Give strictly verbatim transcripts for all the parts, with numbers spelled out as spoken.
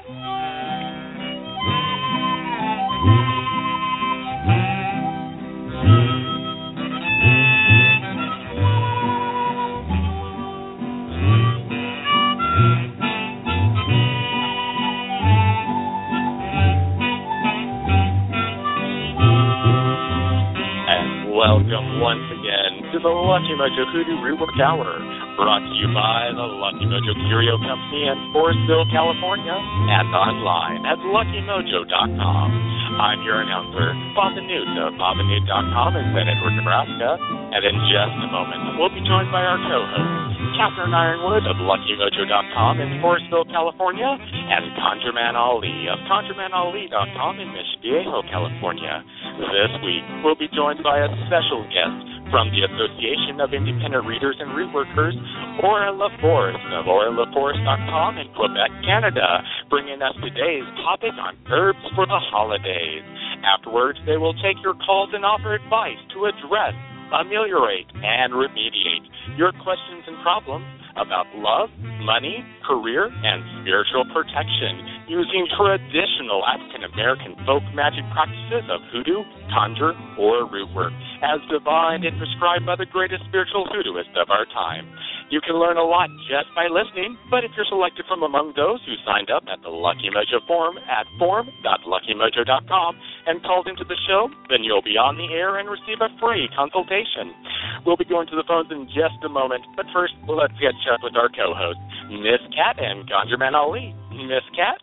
Welcome once again to the Lucky Mojo Hoodoo Rootwork Hour, brought to you by the Lucky Mojo Curio Company in Forestville, California, and online at lucky mojo dot com. I'm your announcer, Papa Newt of papa newt dot com in Saint Edward, Nebraska, and in just a moment, we'll be joined by our co-hosts, Catherine Ironwood of lucky mojo dot com in Forestville, California, and ConjureMan Ali of conjure man ali dot com in Mission Viejo, California. This week, we'll be joined by a special guest from the Association of Independent Readers and Rootworkers, Aura LaForce of aura la force dot com in Quebec, Canada, bringing us today's topic on herbs for the holidays. Afterwards, they will take your calls and offer advice to address, ameliorate, and remediate your questions and problems about love, money, career, and spiritual protection using traditional African-American folk magic practices of hoodoo, conjure, or rootwork, as divined and prescribed by the greatest spiritual hoodooist of our time. You can learn a lot just by listening, but if you're selected from among those who signed up at the Lucky Mojo forum at forum dot lucky mojo dot com and called into the show, then you'll be on the air and receive a free consultation. We'll be going to the phones in just a moment, but first, let's get checked with our co-hosts, Miss Cat and ConjureMan Ali. Miss Cat?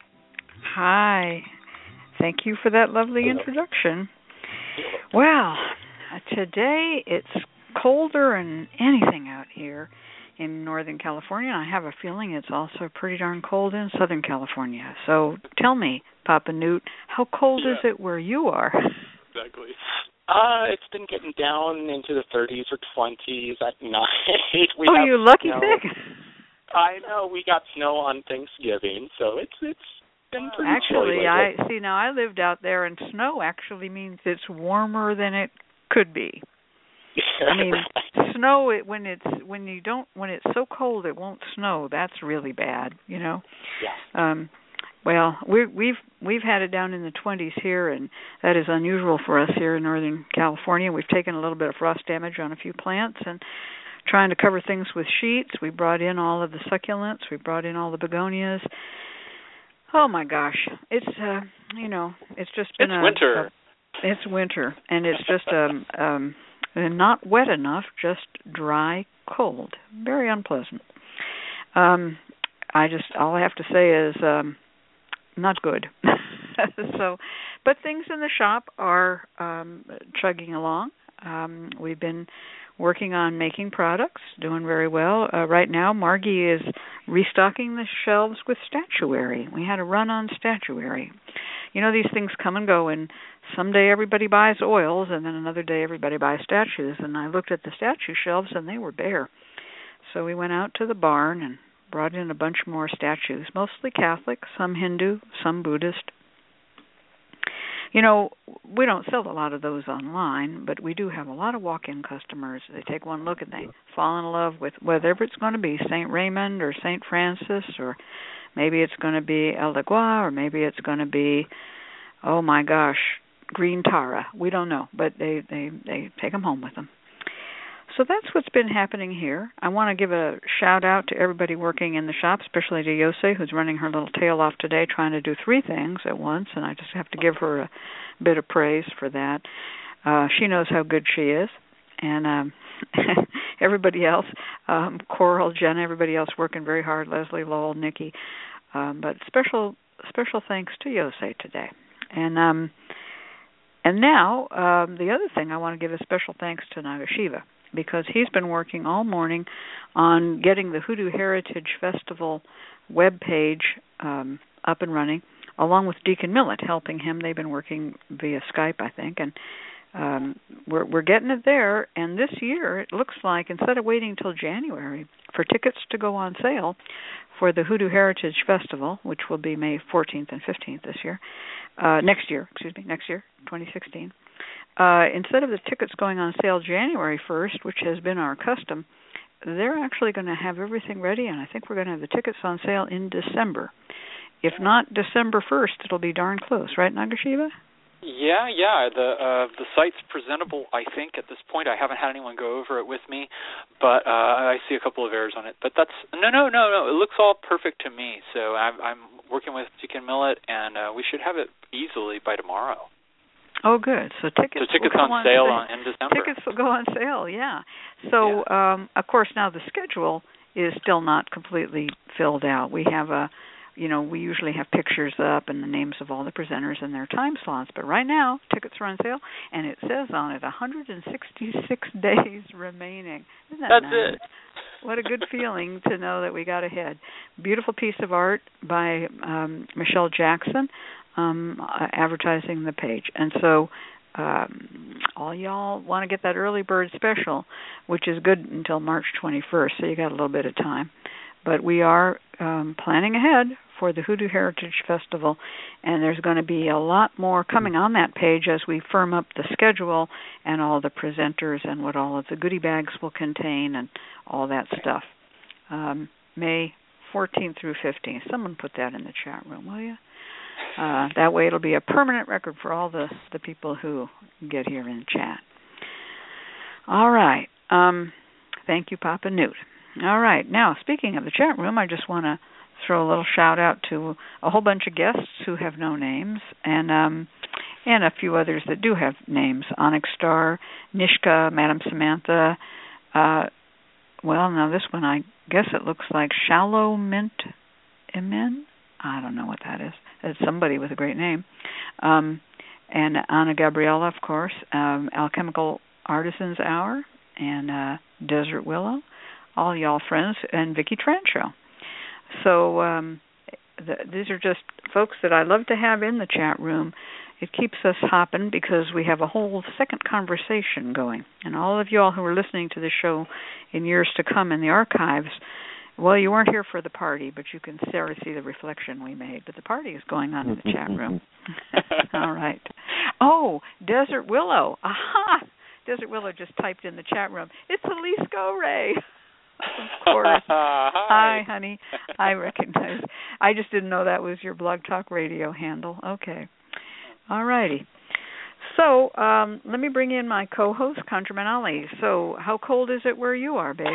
Hi. Thank you for that lovely introduction. Well, today it's colder than anything out here in Northern California. I have a feeling it's also pretty darn cold in Southern California. So tell me, Papa Newt, how cold yeah. is it where you are? Exactly. Uh, it's been getting down into the thirties or twenties at night. We oh, have you lucky snow. thing. I know. We got snow on Thanksgiving, so it's it's been pretty Actually, chilly I lately. see now I lived out there, and snow actually means it's warmer than it could be. I mean, snow it when it's when you don't when it's so cold it won't snow. That's really bad, you know. Yeah. Um, well, we we've we've had it down in the twenties here, and that is unusual for us here in Northern California. We've taken a little bit of frost damage on a few plants, and trying to cover things with sheets. We brought in all of the succulents. We brought in all the begonias. Oh my gosh, it's uh, you know, it's just been it's a, winter. A, it's winter, and it's just um um. And not wet enough, just dry, cold. Very unpleasant. Um, I just, all I have to say is um, not good. So, but things in the shop are um, chugging along. Um, we've been working on making products, doing very well. Uh, right now, Margie is restocking the shelves with statuary. We had a run on statuary. You know, these things come and go, and someday everybody buys oils, and then another day everybody buys statues. And I looked at the statue shelves, and they were bare. So we went out to the barn and brought in a bunch more statues, mostly Catholic, some Hindu, some Buddhist. You know, we don't sell a lot of those online, but we do have a lot of walk-in customers. They take one look and they fall in love with whatever it's going to be, Saint Raymond or Saint Francis, or maybe it's going to be El Agua, or maybe it's going to be, oh my gosh, Green Tara. We don't know, but they, they, they take them home with them. So that's what's been happening here. I want to give a shout-out to everybody working in the shop, especially to Yosei, who's running her little tail off today, trying to do three things at once, and I just have to give her a bit of praise for that. Uh, she knows how good she is. And um, everybody else, um, Coral, Jenna, everybody else working very hard, Leslie, Lowell, Nikki. Um, but special special thanks to Yosei today. And um, and now, um, the other thing, I want to give a special thanks to Nagashiva, because he's been working all morning on getting the Hoodoo Heritage Festival webpage um, up and running, along with Deacon Millett helping him. They've been working via Skype, I think, and um, we're, we're getting it there. And this year, it looks like, instead of waiting until January for tickets to go on sale for the Hoodoo Heritage Festival, which will be May fourteenth and fifteenth this year, uh, next year, excuse me, next year, twenty sixteen, Uh, instead of the tickets going on sale January first, which has been our custom, they're actually going to have everything ready, and I think we're going to have the tickets on sale in December. if not December first, it'll be darn close, right, Nagashiba? Yeah, yeah. The uh, the site's presentable, I think, at this point. I haven't had anyone go over it with me, but uh, I see a couple of errors on it. But that's no, no, no, no. It looks all perfect to me. So I'm, I'm working with Deacon Millet, and uh, we should have it easily by tomorrow. Oh, good. So tickets. So tickets will on, on sale sale on, in December. Tickets will go on sale. Yeah. So, yeah. Um, of course, now the schedule is still not completely filled out. We have a. You know, we usually have pictures up and the names of all the presenters and their time slots. But right now, tickets are on sale, and it says on it one hundred sixty-six days remaining. Isn't that That's nice? it. What a good feeling to know that we got ahead. Beautiful piece of art by um, Michelle Jackson, um, uh, advertising the page. And so um, all y'all want to get that early bird special, which is good until March twenty-first, so you got a little bit of time. But we are um, planning ahead for the Hoodoo Heritage Festival, and there's going to be a lot more coming on that page as we firm up the schedule and all the presenters and what all of the goodie bags will contain and all that stuff. Um, May fourteenth through fifteenth. Someone put that in the chat room, will you? Uh, that way it'll be a permanent record for all the, the people who get here in the chat. All right. Um, thank you, Papa Newt. All right. Now, speaking of the chat room, I just want to throw a little shout out to a whole bunch of guests who have no names, and um, and a few others that do have names. Onyx Star, Nishka, Madam Samantha. Uh, well, now this one, I guess it looks like Shallow Mint Imen. I don't know what that is. It's somebody with a great name. Um, and Anna Gabriella, of course, um, Alchemical Artisans Hour, and uh, Desert Willow. All y'all friends, and Vicki Trancho. So um, the, these are just folks that I love to have in the chat room. It keeps us hopping because we have a whole second conversation going. And all of y'all who are listening to the show in years to come in the archives, well, you weren't here for the party, but you can sort of see the reflection we made. But the party is going on in the chat room. All right. Oh, Desert Willow. Aha! Desert Willow just typed in the chat room. It's Elise Go-Ray. Of course. Hi. Hi, honey. I recognize. I just didn't know that was your Blog Talk Radio handle. Okay. All righty. So um, let me bring in my co-host, ConjureMan Ali. So how cold is it where you are, babe?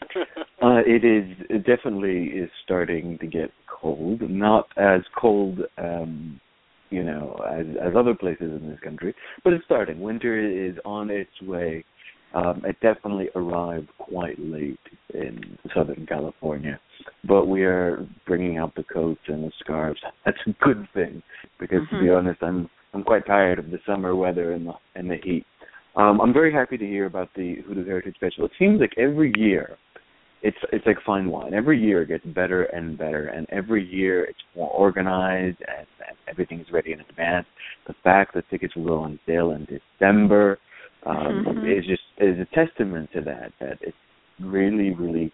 Uh, it is it definitely is starting to get cold. Not as cold, um, you know, as, as other places in this country, but it's starting. Winter is on its way. Um, it definitely arrived quite late in Southern California, but we are bringing out the coats and the scarves. That's a good thing because, mm-hmm. to be honest, I'm I'm quite tired of the summer weather and the and the heat. Um, I'm very happy to hear about the Hoodoo Heritage Festival. It seems like every year, it's it's like fine wine. Every year it gets better and better, and every year it's more organized and, and everything is ready in advance. The fact that tickets will go on sale in December. Um, mm-hmm. is just is a testament to that, that it's really, really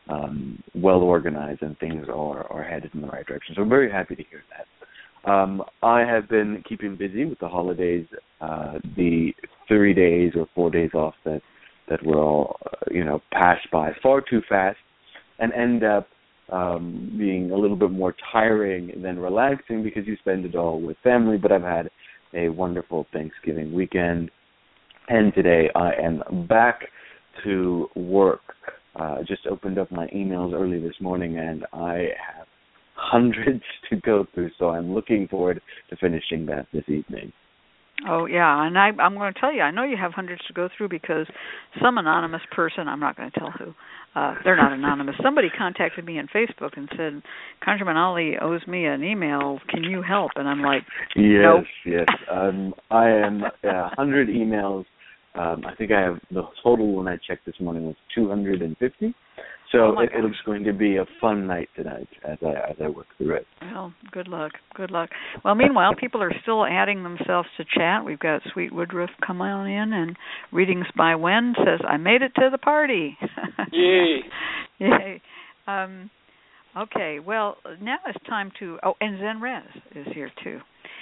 um, well organized and things are, are headed in the right direction. So I'm very happy to hear that. Um, I have been keeping busy with the holidays, uh, the three days or four days off that, that were all, uh, you know, passed by far too fast and end up um, being a little bit more tiring than relaxing because you spend it all with family. But I've had a wonderful Thanksgiving weekend. And today I am back to work. Uh, just opened up my emails early this morning, and I have hundreds to go through, so I'm looking forward to finishing that this evening. Oh, yeah, and I, I'm going to tell you, I know you have hundreds to go through because some anonymous person, I'm not going to tell who, uh, they're not anonymous, somebody contacted me on Facebook and said, ConjureMan Ali owes me an email, can you help? And I'm like, yes, nope. Yes, um, I am uh, one hundred emails. Um, I think I have the total when I checked this morning was two hundred fifty. So oh it, it looks going to be a fun night tonight as I as I work through it. Well, good luck. Good luck. Well, meanwhile, people are still adding themselves to chat. We've got Sweet Woodruff come on in, and Readings by Wen says, I made it to the party. Yay. Yay. Um, okay, well, now it's time to, oh, and Zen Rez is here too.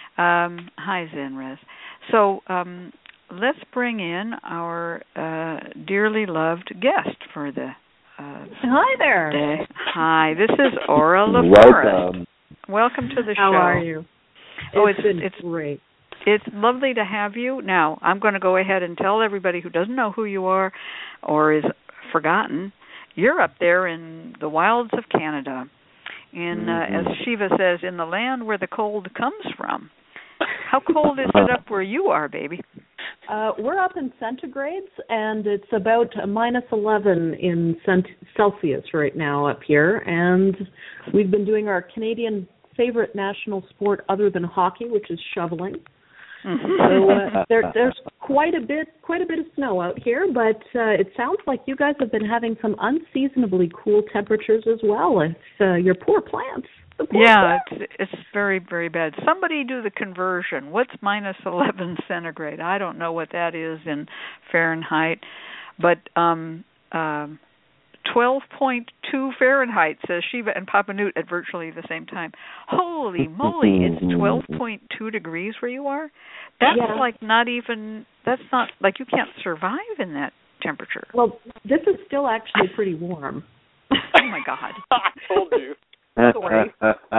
Um, hi, Zen Rez. So, um, let's bring in our uh, dearly loved guest for the uh, Hi there. day. Hi, this is Aura LaForest. Welcome. Welcome to the How show. How are you? Oh, it's, it's been it's great. It's lovely to have you. Now, I'm going to go ahead and tell everybody who doesn't know who you are or is forgotten, you're up there in the wilds of Canada. In, uh, as Shiva says, in the land where the cold comes from. How cold is it up where you are, baby? Uh, we're up in centigrades, and it's about minus eleven in cent- Celsius right now up here. And we've been doing our Canadian favorite national sport other than hockey, which is shoveling. Mm-hmm. So uh, there, there's quite a bit, quite a bit of snow out here. But uh, it sounds like you guys have been having some unseasonably cool temperatures as well. It's uh, your poor plants. Yeah, it's it's very, very bad. Somebody do the conversion. What's minus eleven centigrade? I don't know what that is in Fahrenheit, but um, um, twelve point two Fahrenheit, says Shiva and Papa Newt at virtually the same time. Holy moly, it's twelve point two degrees where you are? That's yeah. like not even, that's not, like you can't survive in that temperature. Well, this is still actually pretty warm. Oh, my God. I told you. Sorry.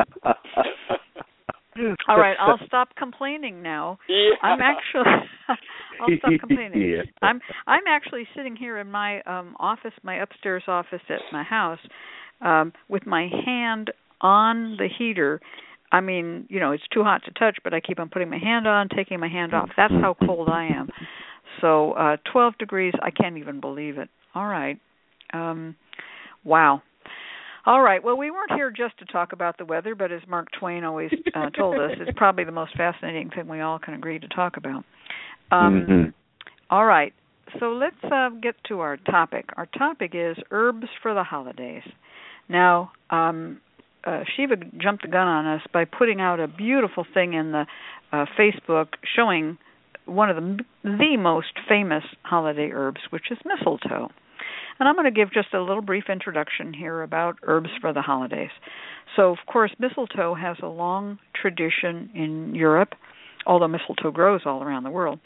All right, I'll stop complaining now. Yeah. I'm actually I'll stop complaining. Yeah. I'm I'm actually sitting here in my um office, my upstairs office at my house, um, with my hand on the heater. I mean, you know, it's too hot to touch, but I keep on putting my hand on, taking my hand off. That's how cold I am. So, uh twelve degrees, I can't even believe it. All right. Um wow. All right. Well, we weren't here just to talk about the weather, but as Mark Twain always uh, told us, it's probably the most fascinating thing we all can agree to talk about. Um, mm-hmm. All right. So let's uh, get to our topic. Our topic is herbs for the holidays. Now, um, uh, Shiva jumped the gun on us by putting out a beautiful thing in the uh, Facebook showing one of the, the most famous holiday herbs, which is mistletoe. And I'm going to give just a little brief introduction here about herbs for the holidays. So, of course, mistletoe has a long tradition in Europe, although mistletoe grows all around the world.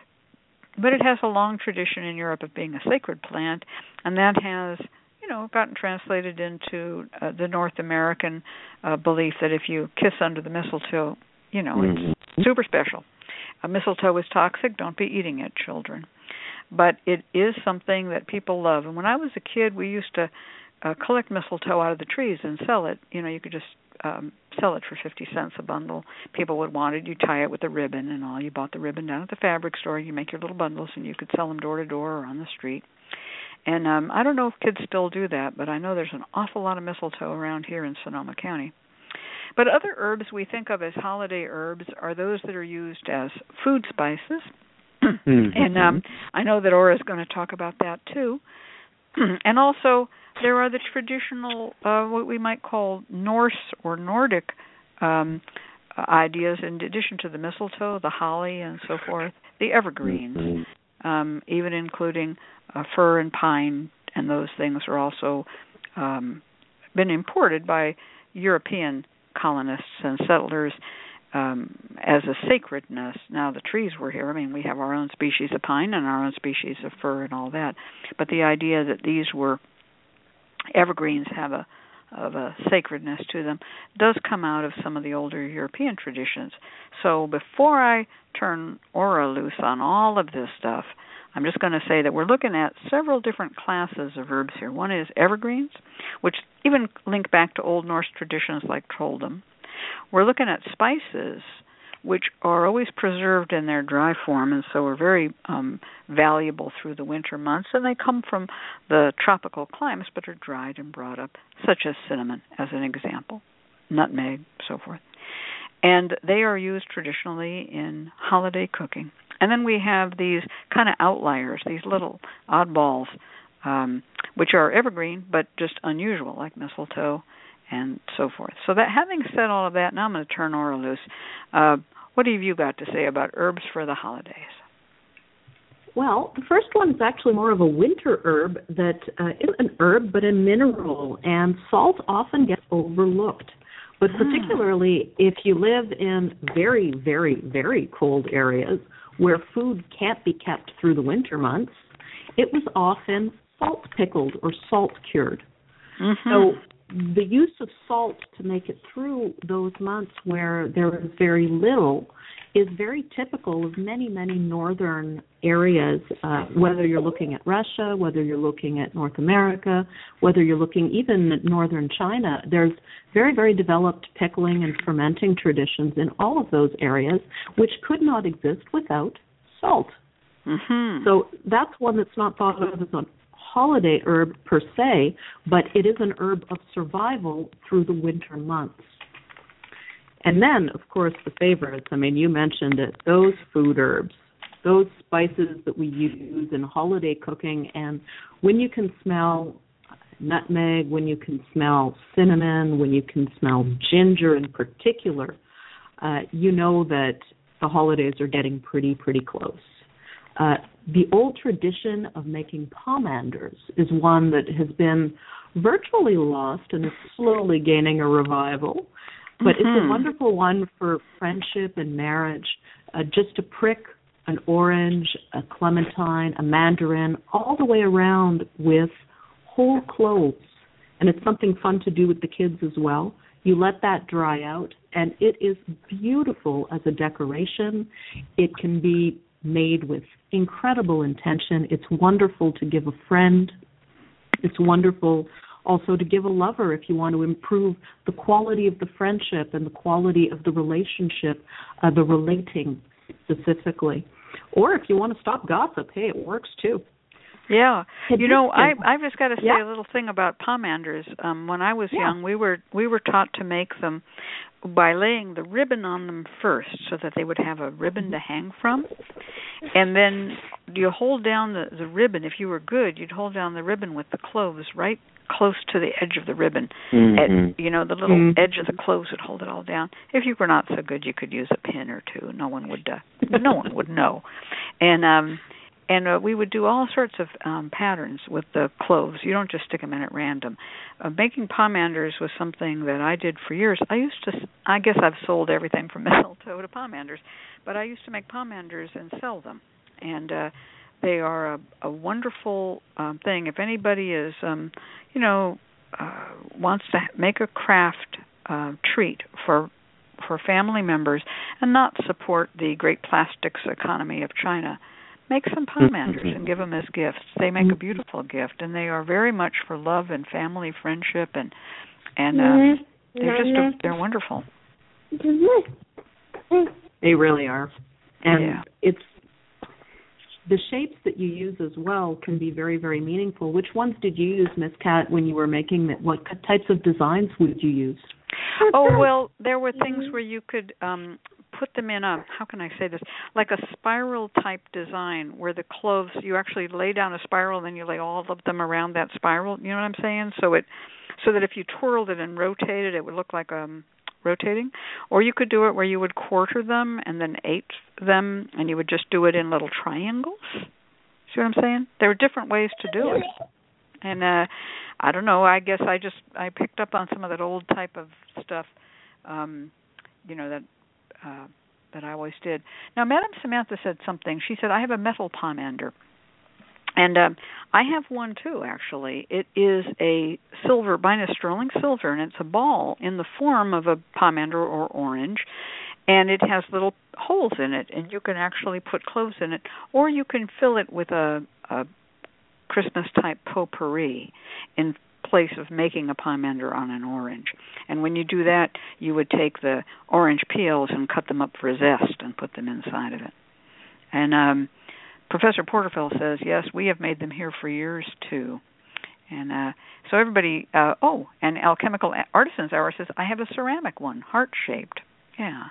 But it has a long tradition in Europe of being a sacred plant, and that has, you know, gotten translated into uh, the North American uh, belief that if you kiss under the mistletoe, you know, mm-hmm. it's super special. Uh, mistletoe is toxic. Don't be eating it, children. But it is something that people love. And when I was a kid, we used to uh, collect mistletoe out of the trees and sell it. You know, you could just um, sell it for fifty cents a bundle. People would want it. You tie it with a ribbon and all. You bought the ribbon down at the fabric store. You make your little bundles, and you could sell them door to door or on the street. And um, I don't know if kids still do that, but I know there's an awful lot of mistletoe around here in Sonoma County. But other herbs we think of as holiday herbs are those that are used as food spices. And um, I know that Aura is going to talk about that too. And also, there are the traditional, uh, what we might call Norse or Nordic um, ideas, in addition to the mistletoe, the holly, and so forth, the evergreens, um, even including uh, fir and pine, and those things are also um, been imported by European colonists and settlers Um, as a sacredness. Now, the trees were here. I mean, we have our own species of pine and our own species of fir and all that. But the idea that these were evergreens have a of a sacredness to them does come out of some of the older European traditions. So before I turn Aura loose on all of this stuff, I'm just going to say that we're looking at several different classes of herbs here. One is evergreens, which even link back to Old Norse traditions like trolldom. We're looking at spices, which are always preserved in their dry form, and so are very um, valuable through the winter months. And they come from the tropical climates, but are dried and brought up, such as cinnamon, as an example, nutmeg, so forth. And they are used traditionally in holiday cooking. And then we have these kind of outliers, these little oddballs, um, which are evergreen, but just unusual, like mistletoe, and so forth. So that, having said all of that, now I'm going to turn Aura loose. Uh, what have you got to say about herbs for the holidays? Well, the first one is actually more of a winter herb that uh, isn't an herb but a mineral, and salt often gets overlooked. But particularly ah. if you live in very, very, very cold areas where food can't be kept through the winter months, it was often salt pickled or salt cured. Mm-hmm. So the use of salt to make it through those months where there is very little is very typical of many, many northern areas, uh, whether you're looking at Russia, whether you're looking at North America, whether you're looking even at northern China. There's very, very developed pickling and fermenting traditions in all of those areas, which could not exist without salt. Mm-hmm. So that's one that's not thought of as a holiday herb per se, but it is an herb of survival through the winter months. And then, of course, the favorites. I mean, you mentioned it. Those food herbs, those spices that we use in holiday cooking. And when you can smell nutmeg, when you can smell cinnamon, when you can smell ginger in particular, uh, you know that the holidays are getting pretty, pretty close. Uh, the old tradition of making pomanders is one that has been virtually lost and is slowly gaining a revival. But mm-hmm. it's a wonderful one for friendship and marriage, uh, just to prick an orange, a clementine, a mandarin, all the way around with whole cloves. And it's something fun to do with the kids as well. You let that dry out, and it is beautiful as a decoration. It can be made with incredible intention. It's wonderful to give a friend. It's wonderful also to give a lover if you want to improve the quality of the friendship and the quality of the relationship, uh, the relating specifically. Or if you want to stop gossip, hey, it works too. Yeah, you know, I I've just got to say yeah. a little thing about pomanders. Um, when I was yeah. young, we were we were taught to make them by laying the ribbon on them first, so that they would have a ribbon to hang from, and then you hold down the the ribbon. If you were good, you'd hold down the ribbon with the cloves right close to the edge of the ribbon. Mm-hmm. At, you know, the little mm-hmm. edge of the cloves would hold it all down. If you were not so good, you could use a pin or two. No one would uh, no one would know, and um. And uh, we would do all sorts of um, patterns with the cloves. You don't just stick them in at random. Uh, making pomanders was something that I did for years. I used to, I guess I've sold everything from mistletoe to pomanders, but I used to make pomanders and sell them. And uh, they are a, a wonderful um, thing. If anybody is, um, you know, uh, wants to make a craft uh, treat for for family members and not support the great plastics economy of China, make some pomanders and give them as gifts. They make a beautiful gift, and they are very much for love and family, friendship, and and uh, they're just a, they're wonderful. They really are, and yeah. it's the shapes that you use as well can be very, very meaningful. Which ones did you use, Miss Kat, when you were making it? What types of designs would you use? Oh, well, there were things where you could um, put them in a, how can I say this, like a spiral type design where the cloves, you actually lay down a spiral and then you lay all of them around that spiral, you know what I'm saying? So it, so that if you twirled it and rotated, it would look like um rotating. Or you could do it where you would quarter them and then eight them, and you would just do it in little triangles. See what I'm saying? There are different ways to do it. And uh, I don't know, I guess I just, I picked up on some of that old type of stuff, um, you know, that uh, that I always did. Now, Madam Samantha said something. She said, I have a metal pomander. And um, I have one, too, actually. It is a silver, minus sterling silver, and it's a ball in the form of a pomander or orange. And it has little holes in it, and you can actually put cloves in it. Or you can fill it with a, a Christmas-type potpourri in place of making a pomander on an orange. And when you do that, you would take the orange peels and cut them up for a zest and put them inside of it. And um, Professor Porterfield says, yes, we have made them here for years, too. And uh, so everybody, uh, oh, and Alchemical Artisans Hour says, I have a ceramic one, heart-shaped. Yeah.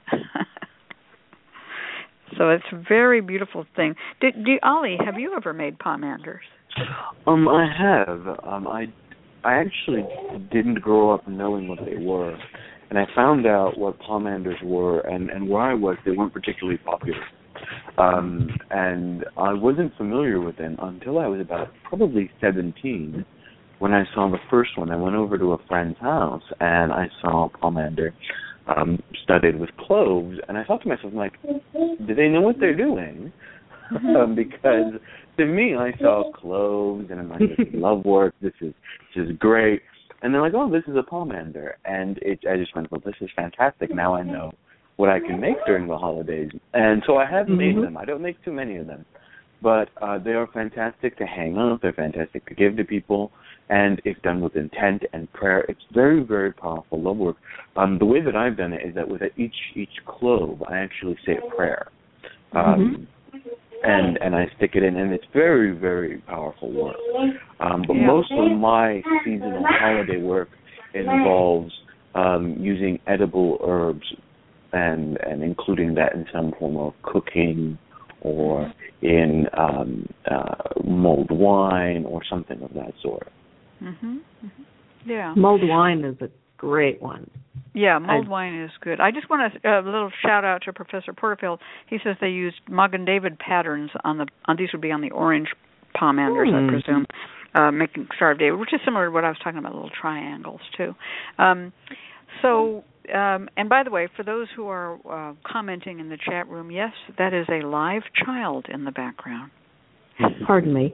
So it's a very beautiful thing. Did, do, Ollie, have you ever made pomanders? Um, I have. Um, I, I actually didn't grow up knowing what they were, and I found out what pomanders were, and, and where I was, they weren't particularly popular. Um, and I wasn't familiar with them until I was about probably seventeen, when I saw the first one. I went over to a friend's house, and I saw a pomander um, studded with cloves, and I thought to myself, like, do they know what they're doing? um, because to me, I saw cloves, and I'm like, this is love work, this is, this is great. and they're like, oh, this is a pomander, and it, I just went, well, this is fantastic. Now I know what I can make during the holidays, and so I have mm-hmm. made them. I don't make too many of them, but uh, they are fantastic to hang up. They're fantastic to give to people, and if done with intent and prayer, it's very, very powerful love work. Um, the way that I've done it is that with each each clove, I actually say a prayer. Um, mm-hmm. And and I stick it in, and it's very, very powerful work. Um, but yeah. most of my seasonal holiday work involves um, using edible herbs and and including that in some form of cooking or in um, uh, mulled wine or something of that sort. Mm-hmm. Mm-hmm. Yeah, mulled wine is a great one. Yeah, mulled I, wine is good. I just want a, a little shout out to Professor Porterfield. He says they used Magen David patterns on the on these would be on the orange pomanders, mm. I presume, uh, making Star of David, which is similar to what I was talking about, little triangles too. Um, so, um, and by the way, for those who are uh, commenting in the chat room, yes, that is a live child in the background. Pardon me.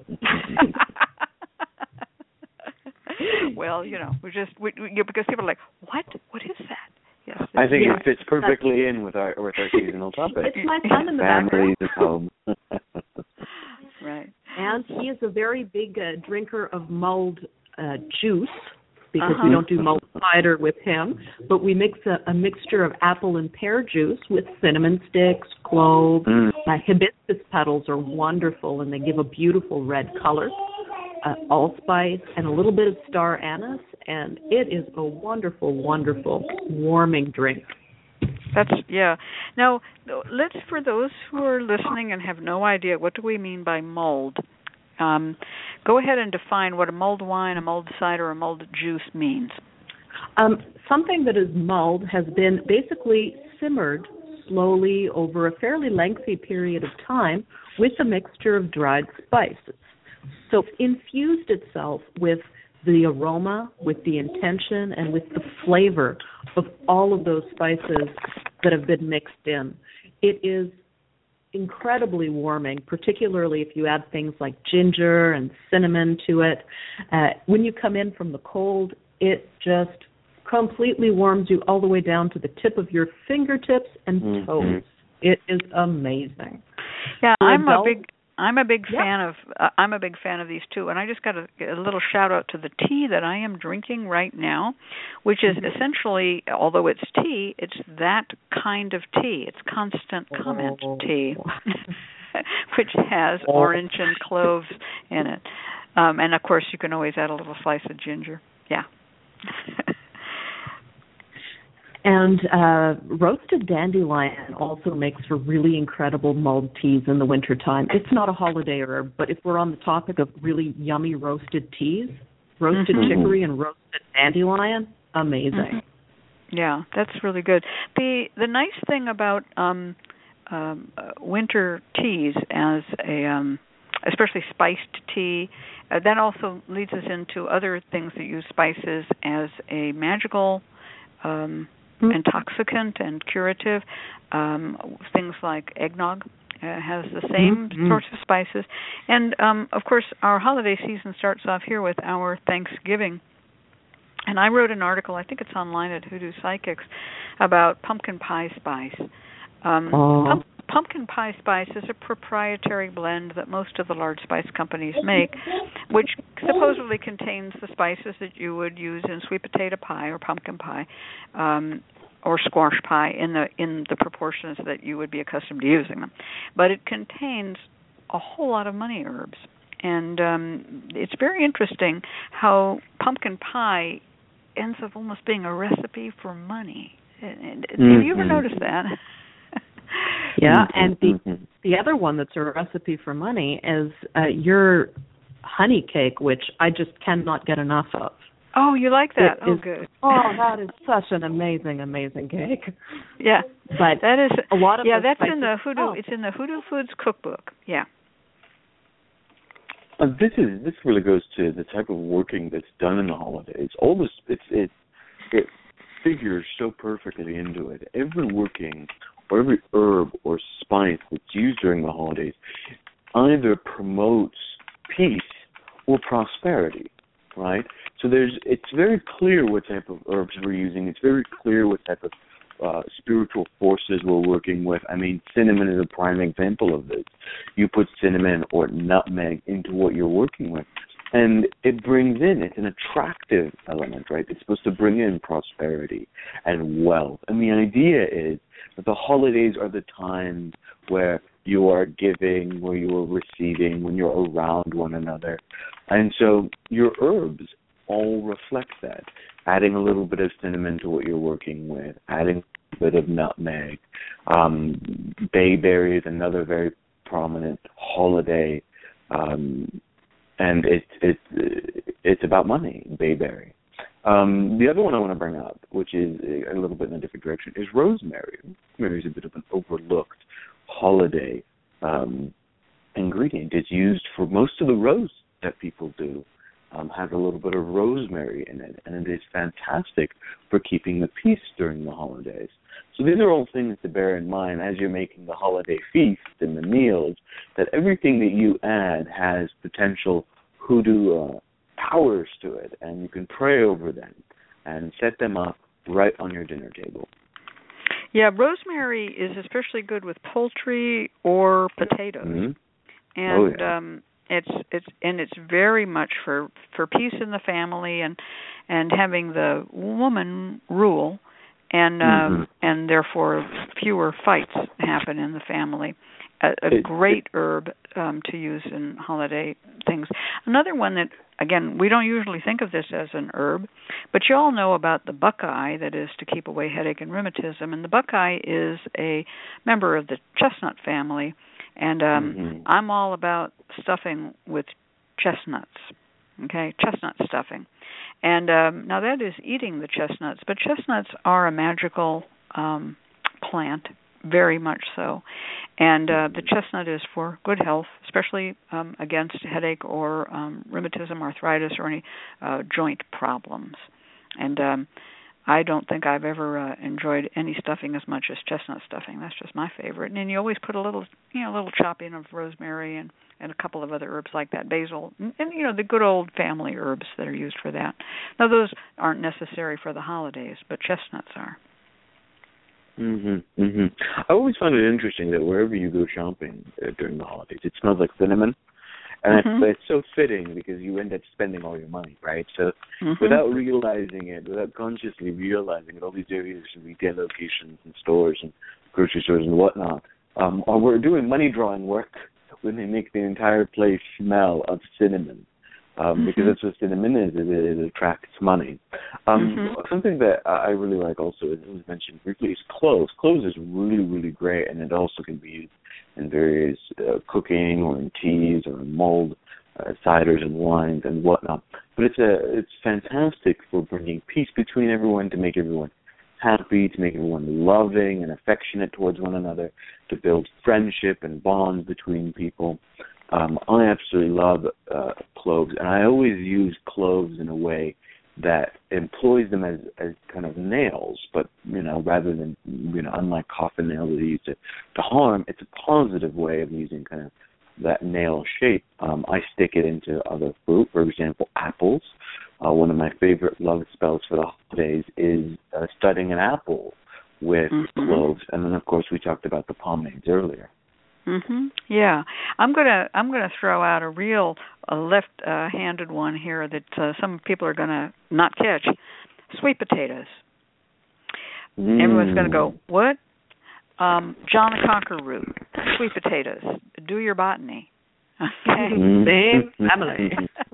Well, you know, we just we, we, because people are like, what? What is that? Yes, I think yeah. it fits perfectly in with our with our seasonal topic. It's my son in the Families background. at home. Right. And he is a very big uh, drinker of mulled uh, juice because uh-huh. we don't do mulled cider with him, but we mix a, a mixture of apple and pear juice with cinnamon sticks, cloves. Mm. Uh, hibiscus petals are wonderful, and they give a beautiful red color. Uh, allspice and a little bit of star anise, and it is a wonderful, wonderful warming drink. That's yeah. Now, let's for those who are listening and have no idea what do we mean by mulled. Um, go ahead and define what a mulled wine, a mulled cider, or a mulled juice means. Um, something that is mulled has been basically simmered slowly over a fairly lengthy period of time with a mixture of dried spices. So infused itself with the aroma, with the intention, and with the flavor of all of those spices that have been mixed in. It is incredibly warming, particularly if you add things like ginger and cinnamon to it. Uh, when you come in from the cold, it just completely warms you all the way down to the tip of your fingertips and mm-hmm. toes. It is amazing. Yeah, I'm a big... I'm a big yeah. fan of uh, I'm a big fan of these too, and I just got a, a little shout out to the tea that I am drinking right now, which is mm-hmm. essentially, although it's tea, it's that kind of tea. It's Constant Comment oh. tea, which has oh. orange and cloves in it, um, and of course you can always add a little slice of ginger. Yeah. And uh, roasted dandelion also makes for really incredible mulled teas in the wintertime. It's not a holiday herb, but if we're on the topic of really yummy roasted teas, roasted mm-hmm. chicory and roasted dandelion, amazing. Mm-hmm. Yeah, that's really good. The the nice thing about um, um, uh, winter teas, as a um, especially spiced tea, uh, that also leads us into other things that use spices as a magical Um, intoxicant and curative. Um, things like eggnog uh, has the same mm-hmm. sorts of spices. And, um, of course, our holiday season starts off here with our Thanksgiving. And I wrote an article, I think it's online at Hoodoo Psychics, about pumpkin pie spice. Um, oh. pump, pumpkin pie spice is a proprietary blend that most of the large spice companies make, which supposedly contains the spices that you would use in sweet potato pie or pumpkin pie, um, or squash pie in the in the proportions that you would be accustomed to using them. But it contains a whole lot of money herbs, and um, it's very interesting how pumpkin pie ends up almost being a recipe for money. And, and, mm-hmm. Have you ever noticed that? Yeah, and the the other one that's a recipe for money is uh, your honey cake, which I just cannot get enough of. Oh, you like that? It oh, is, good. Oh, that is such an amazing, amazing cake. Yeah, but that is a lot of yeah. That's spices, in the Hoodoo. oh. It's in the Hoodoo Foods cookbook. Yeah. Uh, this is this really goes to the type of working that's done in the holidays. All this it's it it figures so perfectly into it. Every working or every herb or spice that's used during the holidays either promotes peace or prosperity. right? So there's it's very clear what type of herbs we're using. It's very clear what type of uh, spiritual forces we're working with. I mean, cinnamon is a prime example of this. You put cinnamon or nutmeg into what you're working with, and it brings in, it's an attractive element, right? It's supposed to bring in prosperity and wealth. And the idea is that the holidays are the times where you are giving, where you are receiving, when you're around one another. And so your herbs all reflect that. Adding a little bit of cinnamon to what you're working with, adding a bit of nutmeg. Um, bayberry is another very prominent holiday, um, and it's it's it's about money, bayberry. Um, the other one I want to bring up, which is a little bit in a different direction, is rosemary. Rosemary is a bit of an overlooked holiday um, ingredient. It's used for most of the roasts that people do. Um, has a little bit of rosemary in it, and it is fantastic for keeping the peace during the holidays. So these are all things to bear in mind as you're making the holiday feast and the meals, that everything that you add has potential hoodoo uh, powers to it, and you can pray over them and set them up right on your dinner table. Yeah, rosemary is especially good with poultry or potatoes. Mm-hmm. And oh, yeah. um It's it's and it's very much for, for peace in the family and and having the woman rule, and mm-hmm. um, and therefore fewer fights happen in the family. A, a great herb um, to use in holiday things. Another one that, again, we don't usually think of this as an herb, but you all know about the buckeye, that is to keep away headache and rheumatism. And the buckeye is a member of the chestnut family. And um, mm-hmm. I'm all about stuffing with chestnuts, okay, chestnut stuffing. And um, now that is eating the chestnuts, but chestnuts are a magical um, plant, very much so. And uh, the chestnut is for good health, especially um, against headache or um, rheumatism, arthritis, or any uh, joint problems. And um, I don't think I've ever uh, enjoyed any stuffing as much as chestnut stuffing. That's just my favorite. And then you always put a little, you know, a little chopping of rosemary and, and a couple of other herbs like that, basil, and, and, you know, the good old family herbs that are used for that. Now, those aren't necessary for the holidays, but chestnuts are. Mhm, mhm. I always find it interesting that wherever you go shopping uh, during the holidays, it smells like cinnamon. And mm-hmm. it's, it's so fitting because you end up spending all your money, right? So mm-hmm. without realizing it, without consciously realizing it, all these various retail locations and stores and grocery stores and whatnot, um, or we're doing money drawing work when they make the entire place smell of cinnamon. Um, mm-hmm. Because that's what cinnamon is, it, it attracts money. Um, mm-hmm. Something that I really like also, as was mentioned briefly, is cloves. Cloves is really, really great, and it also can be used in various uh, cooking or in teas or in mulled uh, ciders and wines and whatnot. But it's a it's fantastic for bringing peace between everyone, to make everyone happy, to make everyone loving and affectionate towards one another, to build friendship and bonds between people. Um, I absolutely love uh, cloves, and I always use cloves in a way that employs them as, as kind of nails, but, you know, rather than, you know, unlike coffin nails that are used to, to harm, it's a positive way of using kind of that nail shape. Um, I stick it into other fruit, for example, apples. Uh, one of my favorite love spells for the holidays is uh, studding an apple with mm-hmm. cloves, and then, of course, we talked about the pomades earlier. Mhm. Yeah, I'm gonna I'm gonna throw out a real a left-handed uh, one here that uh, some people are gonna not catch. Sweet potatoes. Mm. Everyone's gonna go, what? Um, John the Conqueror root. Sweet potatoes. Do your botany. Okay. Same family.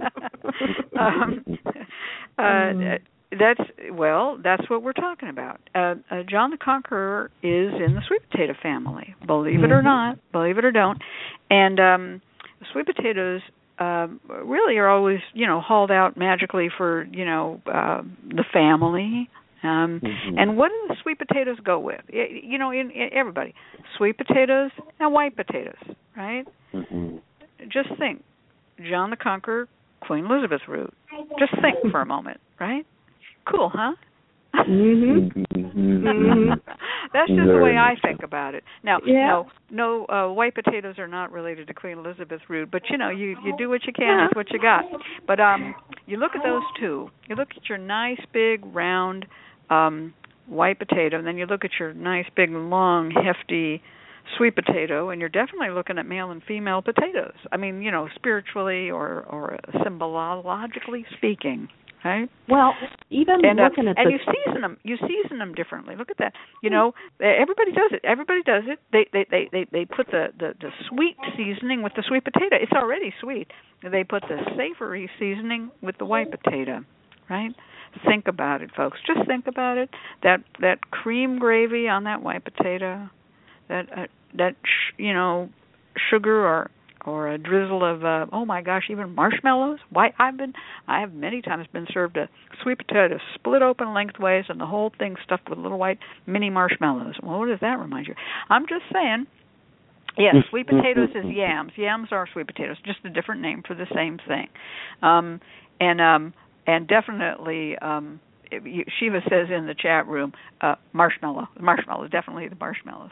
um, uh, That's well. That's what we're talking about. Uh, uh, John the Conqueror is in the sweet potato family. Believe it or not, believe it or don't. And um, sweet potatoes um, really are always, you know, hauled out magically for, you know, uh, the family. Um, mm-hmm. And what do the sweet potatoes go with? You know, in, in everybody, sweet potatoes and white potatoes, right? Mm-hmm. Just think, John the Conqueror, Queen Elizabeth root. Just think for a moment, right? Cool, huh? Mm-hmm. mm-hmm. That's just the way I think about it. Now, yeah. no, no uh, white potatoes are not related to Queen Elizabeth root, but you know, you, you do what you can with what you got. But um, you look at those two. You look at your nice big round um, white potato, and then you look at your nice big long hefty sweet potato, and you're definitely looking at male and female potatoes. I mean, you know, spiritually or or symbologically speaking, right? Well, even and, looking uh, at and the... you season them, you season them differently. Look at that. You know, everybody does it. Everybody does it. They they they they, they put the, the the sweet seasoning with the sweet potato. It's already sweet. They put the savory seasoning with the white potato, right? Think about it, folks. Just think about it. That that cream gravy on that white potato. That uh, that sh- you know, sugar or or a drizzle of uh, oh my gosh, even marshmallows. Why I've been I have many times been served a sweet potato split open lengthways and the whole thing stuffed with little white mini marshmallows. Well, what does that remind you? I'm just saying. Yes, sweet potatoes is yams. Yams are sweet potatoes, just a different name for the same thing. Um, and um, and definitely. Um, Shiva says in the chat room, uh, marshmallow. Marshmallows, definitely the marshmallows.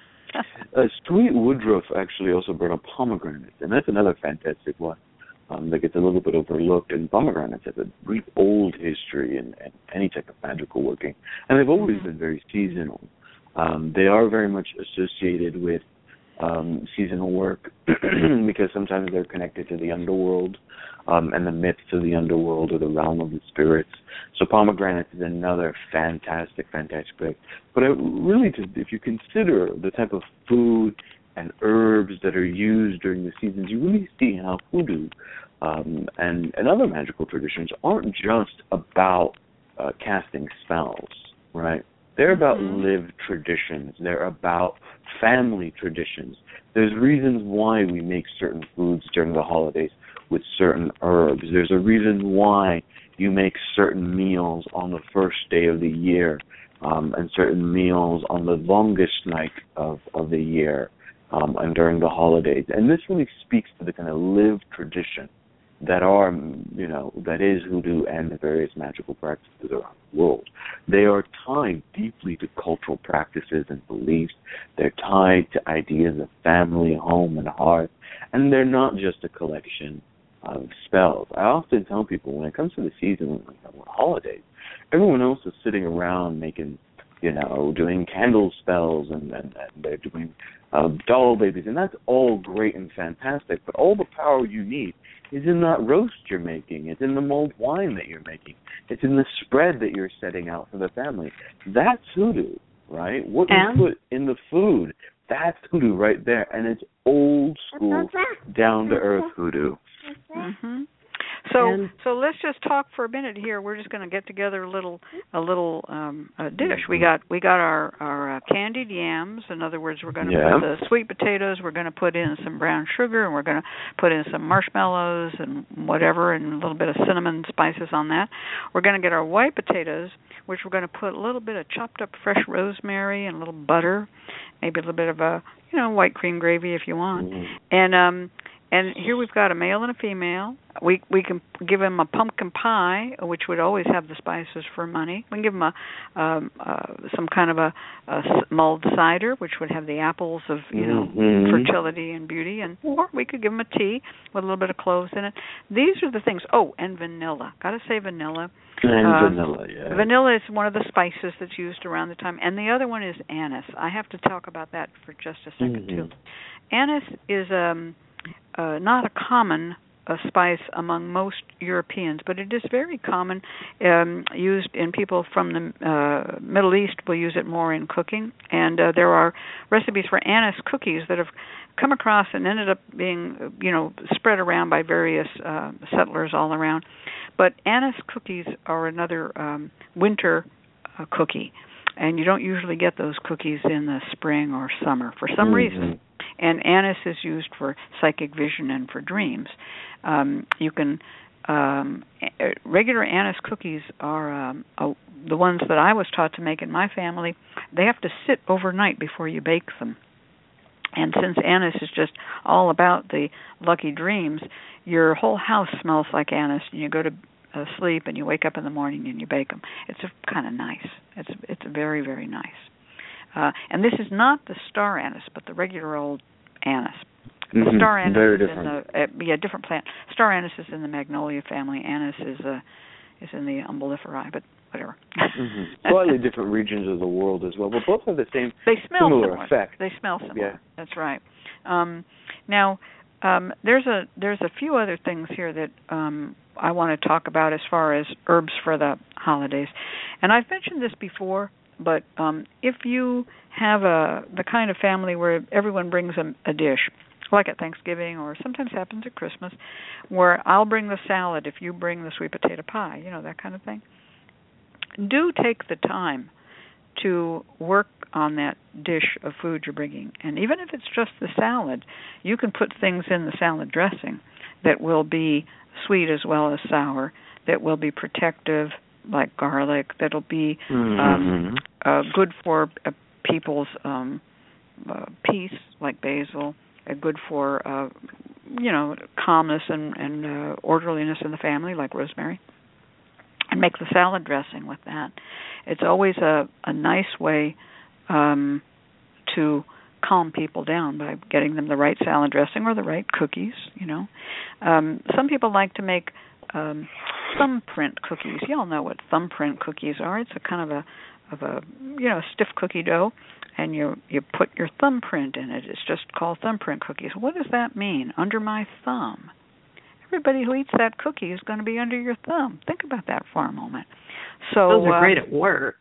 uh, Sweet Woodruff actually also brought up pomegranates, and that's another fantastic one um, that gets a little bit overlooked. And pomegranates have a really old history in, in any type of magical working, and they've always mm-hmm. been very seasonal. Um, they are very much associated with um, seasonal work because sometimes they're connected to the underworld um, and the myths of the underworld or the realm of the spirits. So pomegranates is another fantastic, fantastic pick. But I really, just, if you consider the type of food and herbs that are used during the seasons, you really see how hoodoo um, and, and other magical traditions aren't just about uh, casting spells, right? They're about mm-hmm. lived traditions. They're about family traditions. There's reasons why we make certain foods during the holidays with certain herbs. There's a reason why you make certain meals on the first day of the year um, and certain meals on the longest night of, of the year um, and during the holidays. And this really speaks to the kind of lived tradition that are, you know, that is hoodoo and the various magical practices around the world. They are tied deeply to cultural practices and beliefs. They're tied to ideas of family, home, and hearth. And they're not just a collection of spells. I often tell people when it comes to the season, like the holidays, everyone else is sitting around making, you know, doing candle spells and, and, and they're doing uh, doll babies, and that's all great and fantastic, but all the power you need is in that roast you're making. It's in the mulled wine that you're making. It's in the spread that you're setting out for the family. That's hoodoo, right? What and? you put in the food, that's hoodoo right there, and it's old school, down-to-earth hoodoo. Mm-hmm. So, and, so let's just talk for a minute here. We're just going to get together a little, a little um, a dish. We got, we got our our uh, candied yams. In other words, we're going to yeah. put the sweet potatoes. We're going to put in some brown sugar, and we're going to put in some marshmallows and whatever, and a little bit of cinnamon spices on that. We're going to get our white potatoes, which we're going to put a little bit of chopped up fresh rosemary and a little butter, maybe a little bit of a, you know, white cream gravy if you want, mm. and um. And here we've got a male and a female. We we can give them a pumpkin pie, which would always have the spices for money. We can give them a um, uh, some kind of a, a mulled cider, which would have the apples of you know mm-hmm. fertility and beauty, and or we could give them a tea with a little bit of cloves in it. These are the things. Oh, and vanilla. Got to say vanilla. And um, vanilla, yeah. Vanilla is one of the spices that's used around the time, and the other one is anise. I have to talk about that for just a second mm-hmm. too. Anise is um. Uh, not a common uh, spice among most Europeans, but it is very common, um, used in people from the uh, Middle East will use it more in cooking. And uh, there are recipes for anise cookies that have come across and ended up being, you know, spread around by various uh, settlers all around. But anise cookies are another um, winter uh, cookie, and you don't usually get those cookies in the spring or summer for some mm-hmm. reason. And anise is used for psychic vision and for dreams. Um, you can um, regular anise cookies are um, uh, the ones that I was taught to make in my family. They have to sit overnight before you bake them. And since anise is just all about the lucky dreams, your whole house smells like anise, and you go to uh, sleep and you wake up in the morning and you bake them. It's kind of nice. It's it's very very nice. Uh, and this is not the star anise, but the regular old anise. Mm-hmm. Star anise Very is different. in the uh, yeah different plant. Star anise is in the magnolia family. Anise is uh, is in the umbelliferae, but whatever. Mm-hmm. Slightly different regions of the world as well, but both have the same they smell similar similar. effect. They smell similar. Yeah. That's right. Um, now, um, there's a there's a few other things here that um, I want to talk about as far as herbs for the holidays, and I've mentioned this before. But um, if you have a the kind of family where everyone brings a, a dish, like at Thanksgiving or sometimes happens at Christmas, where I'll bring the salad if you bring the sweet potato pie, you know, that kind of thing, do take the time to work on that dish of food you're bringing. And even if it's just the salad, you can put things in the salad dressing that will be sweet as well as sour, that will be protective, like garlic, that'll be mm-hmm. um, uh, good for uh, people's um, uh, peace, like basil, uh, good for, uh, you know, calmness and, and uh, orderliness in the family, like rosemary. And make the salad dressing with that. It's always a, a nice way um, to calm people down by getting them the right salad dressing or the right cookies, you know. Um, some people like to make um, thumbprint cookies. You all know what thumbprint cookies are. It's a kind of a of a you know stiff cookie dough, and you you put your thumbprint in it. It's just called thumbprint cookies. What does that mean? Under my thumb. Everybody who eats that cookie is going to be under your thumb. Think about that for a moment. So those are uh, great at work.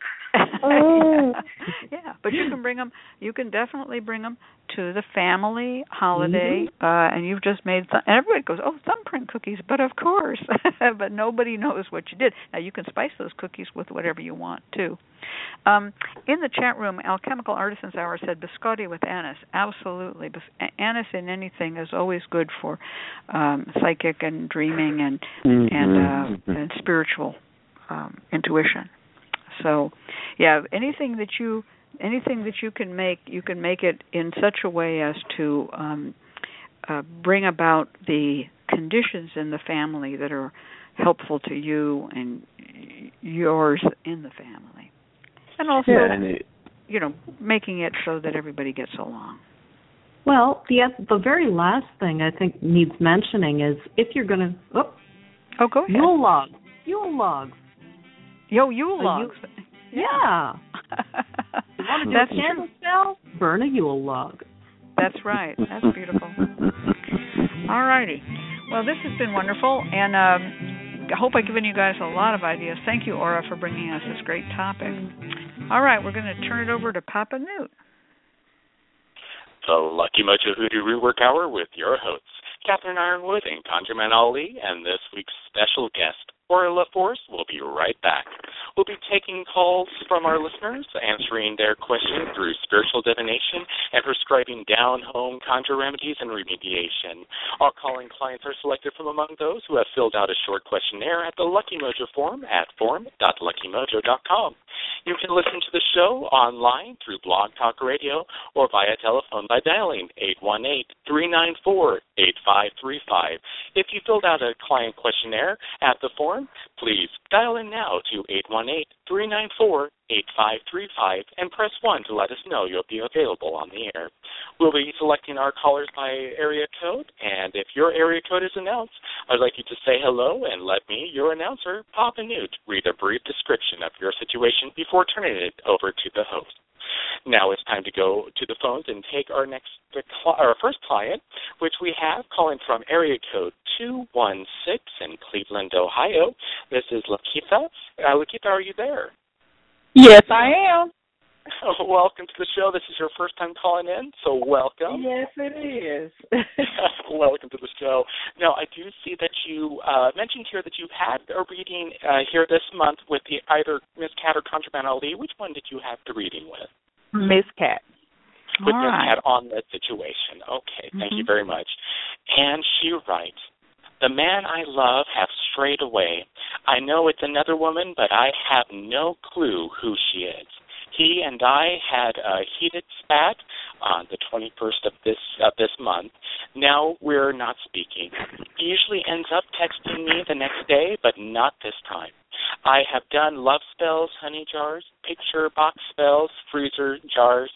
yeah. yeah, but you can bring them. You can definitely bring them to the family holiday, mm-hmm. uh, and you've just made. Th- and everybody goes, "Oh, thumbprint cookies!" But of course, but nobody knows what you did. Now you can spice those cookies with whatever you want too. Um, in the chat room, Alchemical Artisans Hour said biscotti with anise. Absolutely, Bis- anise in anything is always good for um, psychic and dreaming and mm-hmm. and, uh, and spiritual um, intuition. So, yeah, anything that you anything that you can make, you can make it in such a way as to um, uh, bring about the conditions in the family that are helpful to you and yours in the family, and also, yeah, and it, you know, making it so that everybody gets along. Well, the the very last thing I think needs mentioning is if you're going to oh, oh, go ahead. Yule logs, Yule logs. Yo, Yule logs. Yeah. You want to do That's a candle true. spell? Burn a Yule log. That's right. That's beautiful. All righty. Well, this has been wonderful, and um, I hope I've given you guys a lot of ideas. Thank you, Aura, for bringing us this great topic. All right, we're going to turn it over to Papa Newt. The Lucky Mojo Hoodoo Rework Hour with your hosts, Catherine Ironwood and ConjureMan Ali, and this week's special guest, Aura LaForce. Will be right back. We'll be taking calls from our listeners, answering their questions through spiritual divination and prescribing down-home conjure remedies and remediation. Our calling clients are selected from among those who have filled out a short questionnaire at the Lucky Mojo forum at forum dot lucky mojo dot com. You can listen to the show online through Blog Talk Radio or via telephone by dialing eight one eight, three nine four, eight five three five. If you filled out a client questionnaire at the forum, please dial in now to eight one eight, three nine four, eight five three five and press one to let us know you'll be available on the air. We'll be selecting our callers by area code, and if your area code is announced, I'd like you to say hello and let me, your announcer, Papa Newt, read a brief description of your situation before turning it over to the host. Now it's time to go to the phones and take our next, our first client, which we have calling from area code two one six in Cleveland, Ohio. This is Lakitha. Uh, Lakitha, are you there? Yes, I am. Welcome to the show. This is your first time calling in, so welcome. Yes, it is. Welcome to the show. Now, I do see that you uh, mentioned here that you've had a reading uh, here this month with the either Miss Cat or ConjureMan Ali. Which one did you have the reading with? Miss Cat. With All Miss right. Cat on the situation. Okay, thank Mm-hmm. you very much. And she writes, the man I love has strayed away. I know it's another woman, but I have no clue who she is. He and I had a heated spat on the twenty-first of this of this month. Now we're not speaking. He usually ends up texting me the next day, but not this time. I have done love spells, honey jars, picture box spells, freezer jars,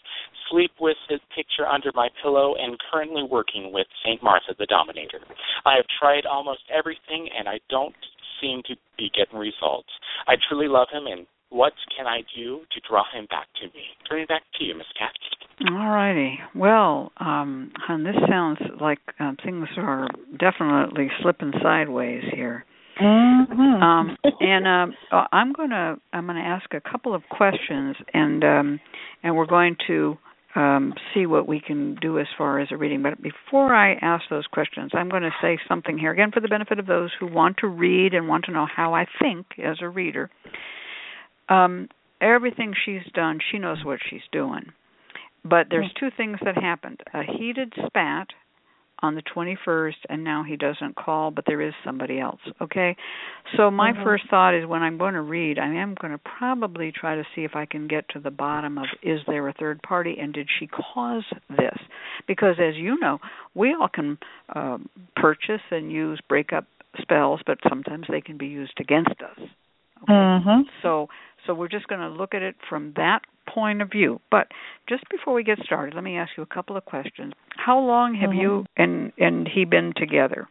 sleep with his picture under my pillow and currently working with Saint Martha the Dominator. I have tried almost everything, and I don't seem to be getting results. I truly love him, and what can I do to draw him back to me? Turning back to you, Miss Cat. All righty. Well, um, hon, this sounds like uh, things are definitely slipping sideways here. Mm-hmm. Um, and uh, I'm gonna I'm gonna ask a couple of questions, and um, and we're going to um, see what we can do as far as a reading. But before I ask those questions, I'm going to say something here again for the benefit of those who want to read and want to know how I think as a reader. Um, everything she's done, she knows what she's doing. But there's two things that happened. A heated spat on the twenty-first, and now he doesn't call, but there is somebody else, okay? So my mm-hmm. first thought is when I'm going to read, I am going to probably try to see if I can get to the bottom of, is there a third party, and did she cause this? Because as you know, we all can uh, purchase and use breakup spells, but sometimes they can be used against us. Okay? Mm-hmm. So, so we're just going to look at it from that point of view. But just before we get started, let me ask you a couple of questions. How long have mm-hmm. you and and he been together?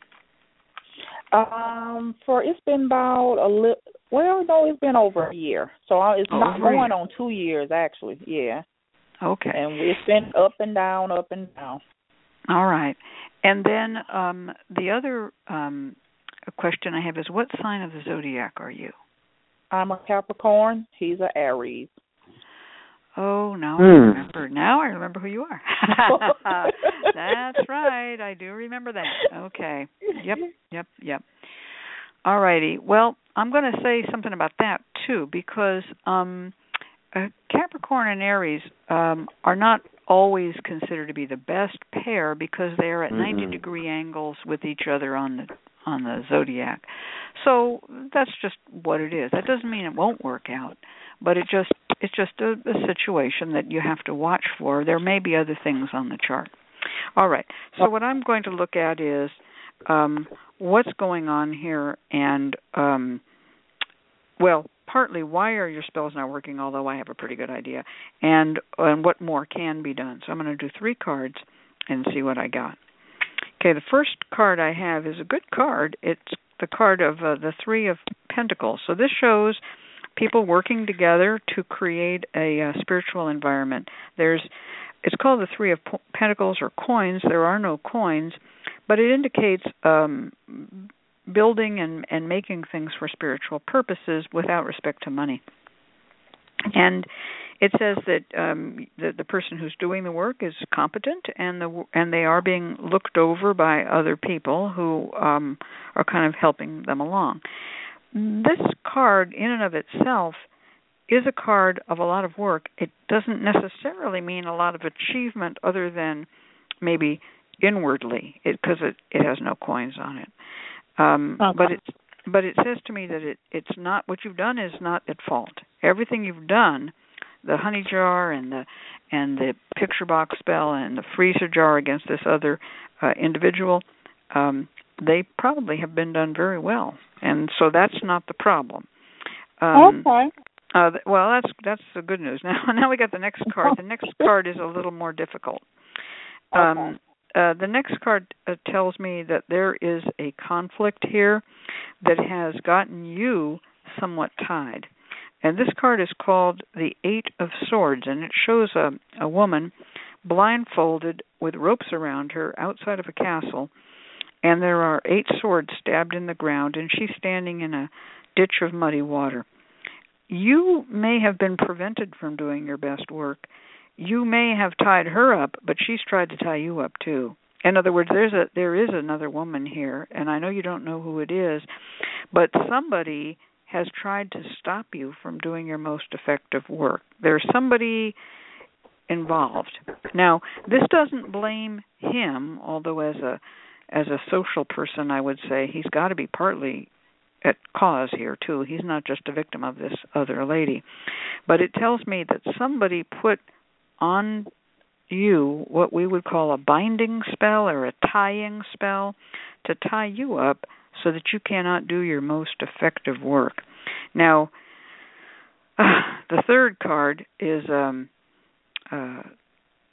Um, for it's been about a little. Well, no, it's been over a year. So it's oh, not going on two years actually. Yeah. Okay. And it's been up and down, up and down. All right. And then um, the other um, question I have is, what sign of the zodiac are you? I'm a Capricorn. He's an Aries. Oh, now hmm. I remember. Now I remember who you are. That's right. I do remember that. Okay. Yep, yep, yep. All righty. Well, I'm going to say something about that, too, because um, uh, Capricorn and Aries um, are not always considered to be the best pair because they are at mm-hmm. ninety degree angles with each other on the on the zodiac. So that's just what it is. That doesn't mean it won't work out, but it just it's just a, a situation that you have to watch for. There may be other things on the chart. All right. So what I'm going to look at is um, what's going on here, and um, well, partly why are your spells not working, although I have a pretty good idea, and and what more can be done. So I'm going to do three cards and see what I got. Okay, the first card I have is a good card. It's the card of uh, the Three of Pentacles. So this shows people working together to create a uh, spiritual environment. There's, it's called the Three of Pentacles or coins. There are no coins, but it indicates um, building and, and making things for spiritual purposes without respect to money. And it says that um, the, the person who's doing the work is competent, and the and they are being looked over by other people who um, are kind of helping them along. This card, in and of itself, is a card of a lot of work. It doesn't necessarily mean a lot of achievement, other than maybe inwardly, because it, it, it has no coins on it. Um, okay. But it's but it says to me that it, it's not, what you've done is not at fault. Everything you've done, the honey jar and the and the picture box spell and the freezer jar against this other uh, individual, um, they probably have been done very well, and so that's not the problem. Um, okay. Uh, well, that's that's the good news. Now, now we got the next card. The next card is a little more difficult. Um, okay. Uh, the next card uh, tells me that there is a conflict here that has gotten you somewhat tied. And this card is called the Eight of Swords, and it shows a, a woman blindfolded with ropes around her outside of a castle, and there are eight swords stabbed in the ground, and she's standing in a ditch of muddy water. You may have been prevented from doing your best work. You may have tied her up, but she's tried to tie you up too. In other words, there's a there is another woman here, and I know you don't know who it is, but somebody has tried to stop you from doing your most effective work. There's somebody involved. Now, this doesn't blame him, although as a as a social person, I would say he's got to be partly at cause here too. He's not just a victim of this other lady. But it tells me that somebody put on you what we would call a binding spell or a tying spell to tie you up so that you cannot do your most effective work. Now, uh, the third card is um, uh,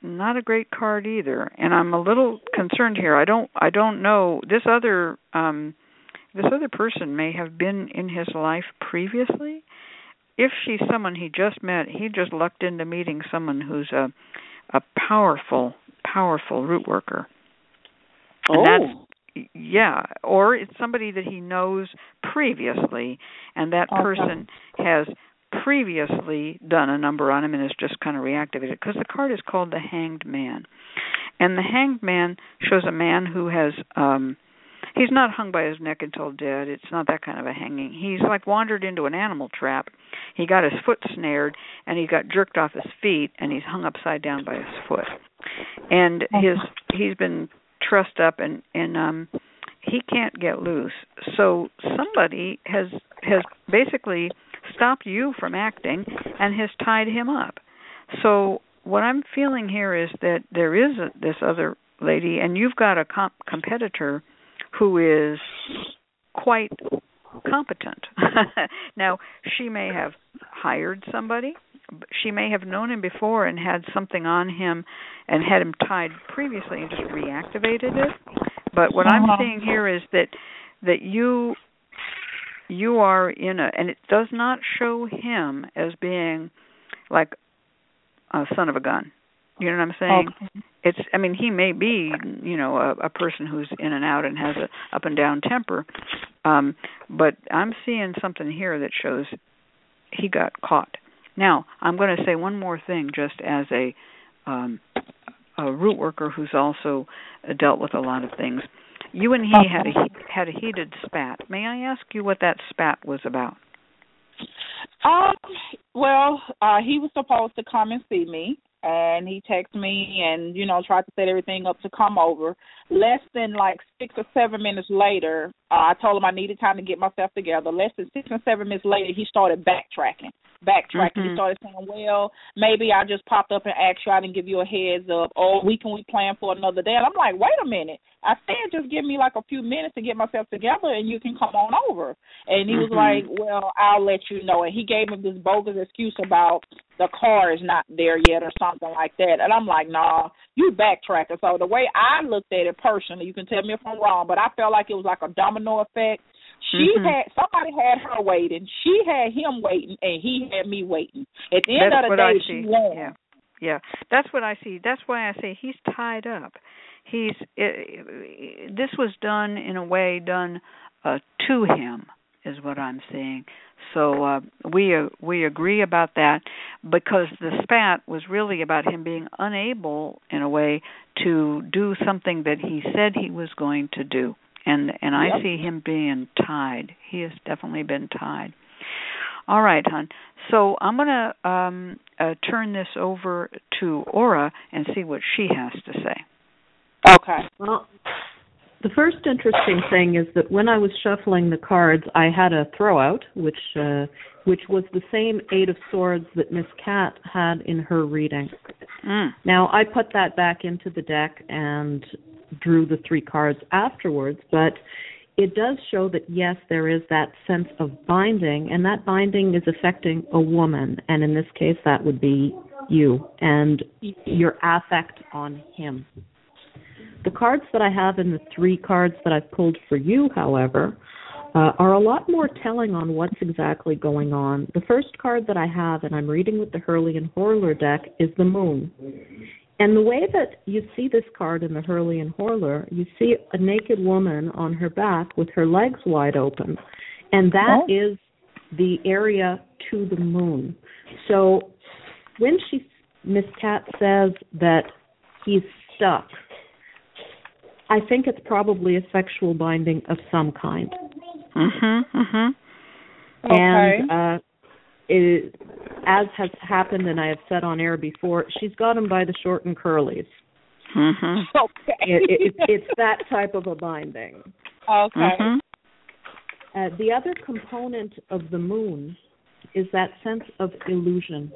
not a great card either, and I'm a little concerned here. I don't I don't know this other um, this other person may have been in his life previously. If she's someone he just met, he just lucked into meeting someone who's a a powerful powerful root worker. Oh. And that's, yeah, or it's somebody that he knows previously, and that Okay. person has previously done a number on him and is just kind of reactivated, because the card is called the Hanged Man. And the Hanged Man shows a man who has, um, he's not hung by his neck until dead. It's not that kind of a hanging. He's like wandered into an animal trap. He got his foot snared, and he got jerked off his feet, and he's hung upside down by his foot. And his he's been trussed up, and, and um, he can't get loose. So somebody has has basically stopped you from acting and has tied him up. So what I'm feeling here is that there is a, this other lady, and you've got a comp- competitor who is quite competent. Now, she may have hired somebody. She may have known him before and had something on him and had him tied previously and just reactivated it. But what uh-huh. I'm seeing here is that that you you are in a, and it does not show him as being like a son of a gun. You know what I'm saying? Okay. It's, I mean, he may be, you know, a, a person who's in and out and has a up and down temper, um, but I'm seeing something here that shows he got caught. Now, I'm going to say one more thing, just as a um, a root worker who's also dealt with a lot of things. You and he had a had a heated spat. May I ask you what that spat was about? Um. Well, uh, he was supposed to come and see me, and he texted me and, you know, tried to set everything up to come over. Less than like six or seven minutes later, uh, I told him I needed time to get myself together. Less than six or seven minutes later, he started backtracking. Backtracking. Mm-hmm. He started saying, well, maybe I just popped up and asked you. I didn't give you a heads up. Oh, we can we plan for another day? And I'm like, wait a minute. I said just give me like a few minutes to get myself together and you can come on over. And he was mm-hmm. like, well, I'll let you know. And he gave me this bogus excuse about the car is not there yet or something like that. And I'm like, nah, you backtracking. So the way I looked at it personally, you can tell me if I'm wrong, but I felt like it was like a domino effect. She mm-hmm. had, somebody had her waiting. She had him waiting, and he had me waiting. At the end That's of the day, she won. Yeah, yeah. That's what I see. That's why I say he's tied up. He's. It, this was done in a way done uh, to him, is what I'm seeing. So uh, we uh, we agree about that, because the spat was really about him being unable, in a way, to do something that he said he was going to do. And and I yep. see him being tied. He has definitely been tied. All right, hon. So I'm going to um, uh, turn this over to Aura and see what she has to say. Okay. Well, the first interesting thing is that when I was shuffling the cards, I had a throwout, which uh, which was the same Eight of Swords that Miss Cat had in her reading. Mm. Now, I put that back into the deck and drew the three cards afterwards, but it does show that, yes, there is that sense of binding, and that binding is affecting a woman, and in this case, that would be you and your affect on him. The cards that I have in the three cards that I've pulled for you, however, uh, are a lot more telling on what's exactly going on. The first card that I have, and I'm reading with the Hurley and Horler deck, is the Moon. And the way that you see this card in the Hurley and Horler, you see a naked woman on her back with her legs wide open. And that oh. is the area to the moon. So when she, Miss Cat says that he's stuck, I think it's probably a sexual binding of some kind. Mm-hmm, mm-hmm. And uh, it, as has happened, and I have said on air before, she's got him by the short and curlies. Mm-hmm. Okay. It, it, it's that type of a binding. Okay. Mm-hmm. Uh, the other component of the moon is that sense of illusion.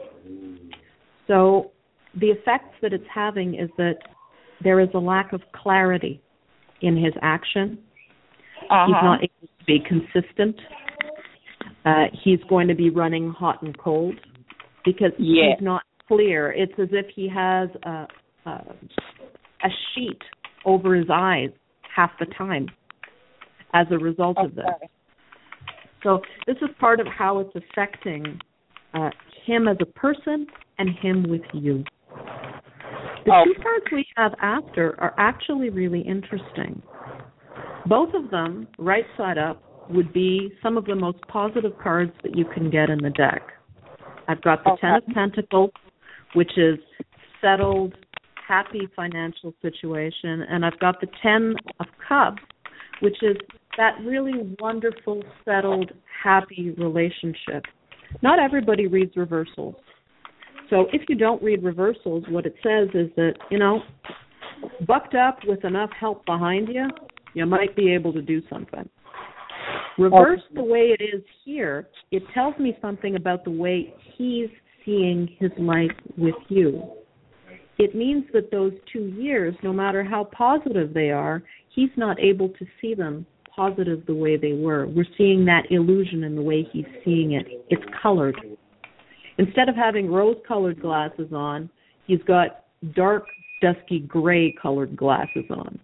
So the effects that it's having is that there is a lack of clarity in his action. Uh-huh. He's not able to be consistent. Uh, he's going to be running hot and cold because yeah. he's not clear. It's as if he has a, uh, a sheet over his eyes half the time as a result okay. of this. So this is part of how it's affecting uh, him as a person and him with you. The oh. two cards we have after are actually really interesting. Both of them, right side up, would be some of the most positive cards that you can get in the deck. I've got the okay. Ten of Pentacles, which is settled, happy financial situation, and I've got the Ten of Cups, which is that really wonderful, settled, happy relationship. Not everybody reads reversals. So if you don't read reversals, what it says is that, you know, bucked up with enough help behind you, you might be able to do something. Reverse the way it is here, it tells me something about the way he's seeing his life with you. It means that those two years, no matter how positive they are, he's not able to see them positive the way they were. We're seeing that illusion in the way he's seeing it. It's colored. Instead of having rose-colored glasses on, he's got dark, dusky gray-colored glasses on.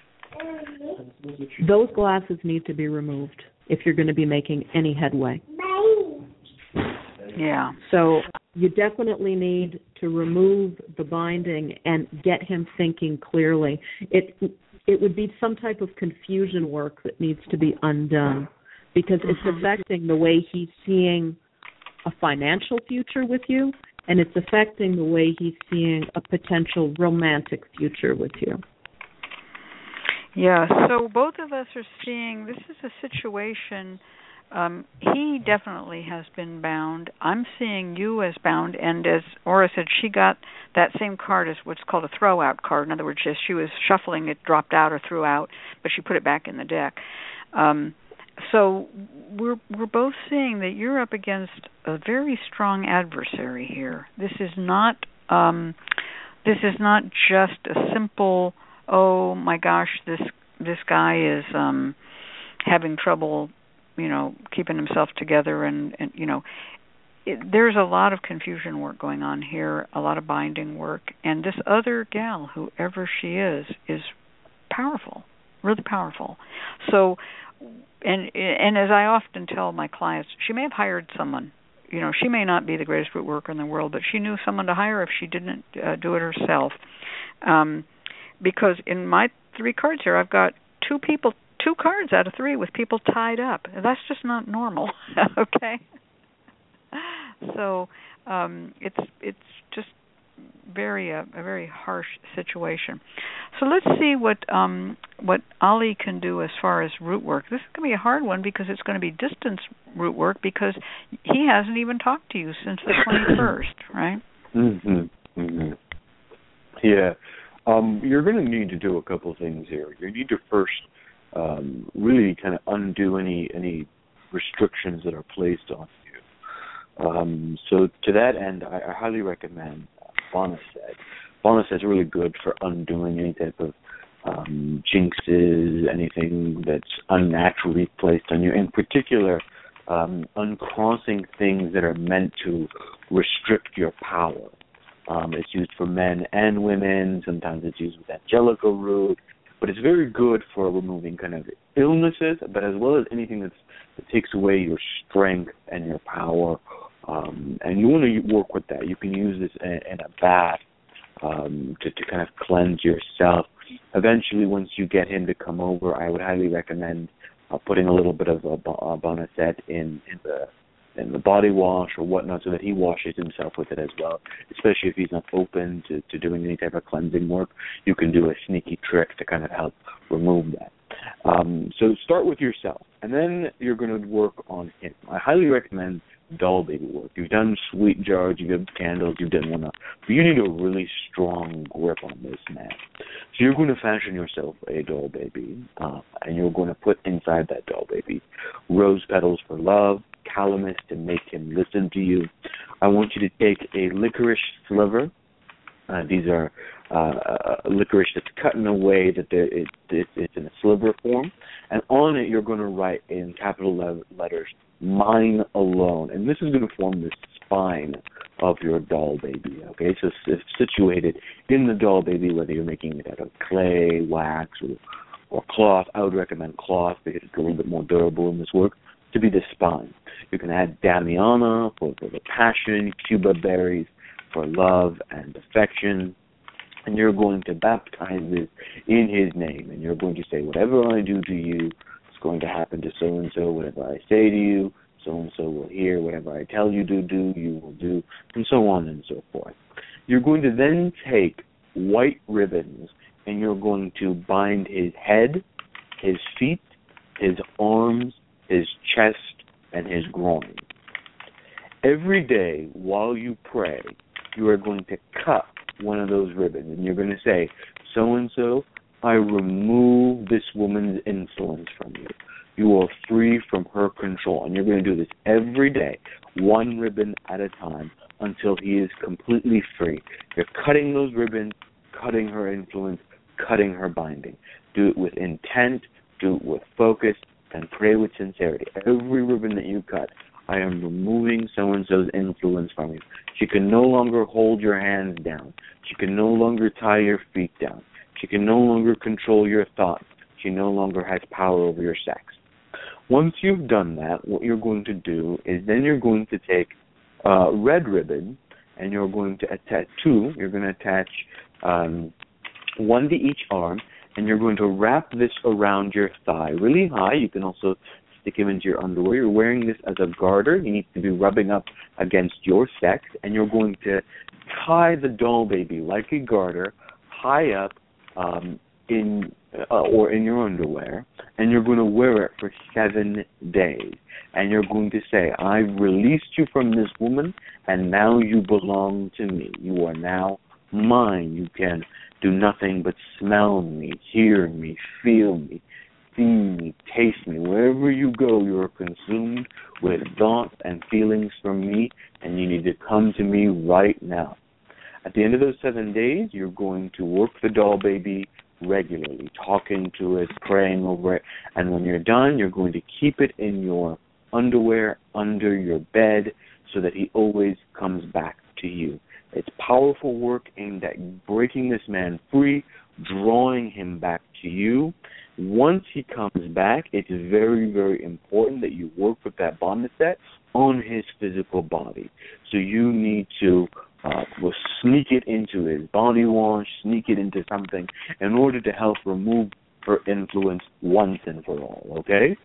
Those glasses need to be removed if you're going to be making any headway. Yeah. So you definitely need to remove the binding and get him thinking clearly. It it would be some type of confusion work that needs to be undone because it's mm-hmm. affecting the way he's seeing a financial future with you, and it's affecting the way he's seeing a potential romantic future with you. Yeah, so both of us are seeing this is a situation, um, he definitely has been bound. I'm seeing you as bound, and as Aura said, she got that same card as what's called a throw-out card. In other words, as she was shuffling, it dropped out or threw out, but she put it back in the deck. Um, so we're we're both seeing that you're up against a very strong adversary here. This is not um, this is not just a simple, oh my gosh, this this guy is um, having trouble, you know, keeping himself together, and, and you know, it, there's a lot of confusion work going on here, a lot of binding work, and this other gal, whoever she is, is powerful, really powerful. So, and and as I often tell my clients, she may have hired someone. You know, she may not be the greatest root worker in the world, but she knew someone to hire if she didn't uh, do it herself. Um, because in my three cards here, I've got two people, two cards out of three with people tied up. That's just not normal, okay? So um, it's it's just very uh, a very harsh situation. So let's see what um, what Ali can do as far as root work. This is going to be a hard one because it's going to be distance root work because he hasn't even talked to you since the twenty-first, right? Mm-hmm. Mm-hmm. Yeah. Um, you're going to need to do a couple of things here. You need to first um, really kind of undo any any restrictions that are placed on you. Um, so to that end, I, I highly recommend uh, Boneset. Boneset is really good for undoing any type of um, jinxes, anything that's unnaturally placed on you. In particular, um, uncrossing things that are meant to restrict your power. Um, it's used for men and women. Sometimes it's used with Angelica root. But it's very good for removing kind of illnesses, but as well as anything that's, that takes away your strength and your power. Um, and you want to work with that. You can use this in, in a bath um, to, to kind of cleanse yourself. Eventually, once you get him to come over, I would highly recommend uh, putting a little bit of a, a Boneset in, in the in the body wash or whatnot so that he washes himself with it as well, especially if he's not open to, to doing any type of cleansing work. You can do a sneaky trick to kind of help remove that. Um, so start with yourself, and then you're going to work on him. I highly recommend doll baby work. You've done sweet jars, you've done candles, you've done whatnot, but you need a really strong grip on this man. So you're going to fashion yourself a doll baby, uh, and you're going to put inside that doll baby rose petals for love, calamus to make him listen to you. I want you to take a licorice sliver. Uh, these are uh, licorice that's cut in a way that there, it, it, it's in a sliver form. And on it, you're going to write in capital le- letters, mine alone. And this is going to form this spine of your doll baby, okay? So it's situated in the doll baby, whether you're making it out of clay, wax, or, or cloth. I would recommend cloth because it's a little bit more durable in this work, to be the spine. You can add Damiana for, for the passion, Cuba berries for love and affection, and you're going to baptize this in his name, and you're going to say, whatever I do to you, it's going to happen to so-and-so. Whatever I say to you, so-and-so will hear. Whatever I tell you to do, you will do, and so on and so forth. You're going to then take white ribbons, and you're going to bind his head, his feet, his arms, his chest, and his groin. Every day while you pray, you are going to cut one of those ribbons, and you're going to say, so-and-so, I remove this woman's influence from you. You are free from her control. And you're going to do this every day, one ribbon at a time, until he is completely free. You're cutting those ribbons, cutting her influence, cutting her binding. Do it with intent, do it with focus, and pray with sincerity. Every ribbon that you cut, I am removing so-and-so's influence from you. She can no longer hold your hands down. She can no longer tie your feet down. She can no longer control your thoughts. She no longer has power over your sex. Once you've done that, what you're going to do is then you're going to take uh, red ribbon, and you're going to attach two. You're going to attach um, one to each arm, and you're going to wrap this around your thigh really high. You can also stick him into your underwear. You're wearing this as a garter. You need to be rubbing up against your sex, and you're going to tie the doll baby like a garter high up um, in uh, or in your underwear, and you're going to wear it for seven days. And you're going to say, I've released you from this woman, and now you belong to me. You are now mine. You can do nothing but smell me, hear me, feel me, see me, taste me. Wherever you go, you are consumed with thoughts and feelings from me, and you need to come to me right now. At the end of those seven days, you're going to work the doll baby regularly, talking to it, praying over it, and when you're done, you're going to keep it in your underwear under your bed so that he always comes back to you. It's powerful work aimed at breaking this man free, drawing him back to you. Once he comes back, it's very, very important that you work with that bondage set on his physical body. So you need to uh, will sneak it into his body wash, sneak it into something in order to help remove her influence once and for all, okay?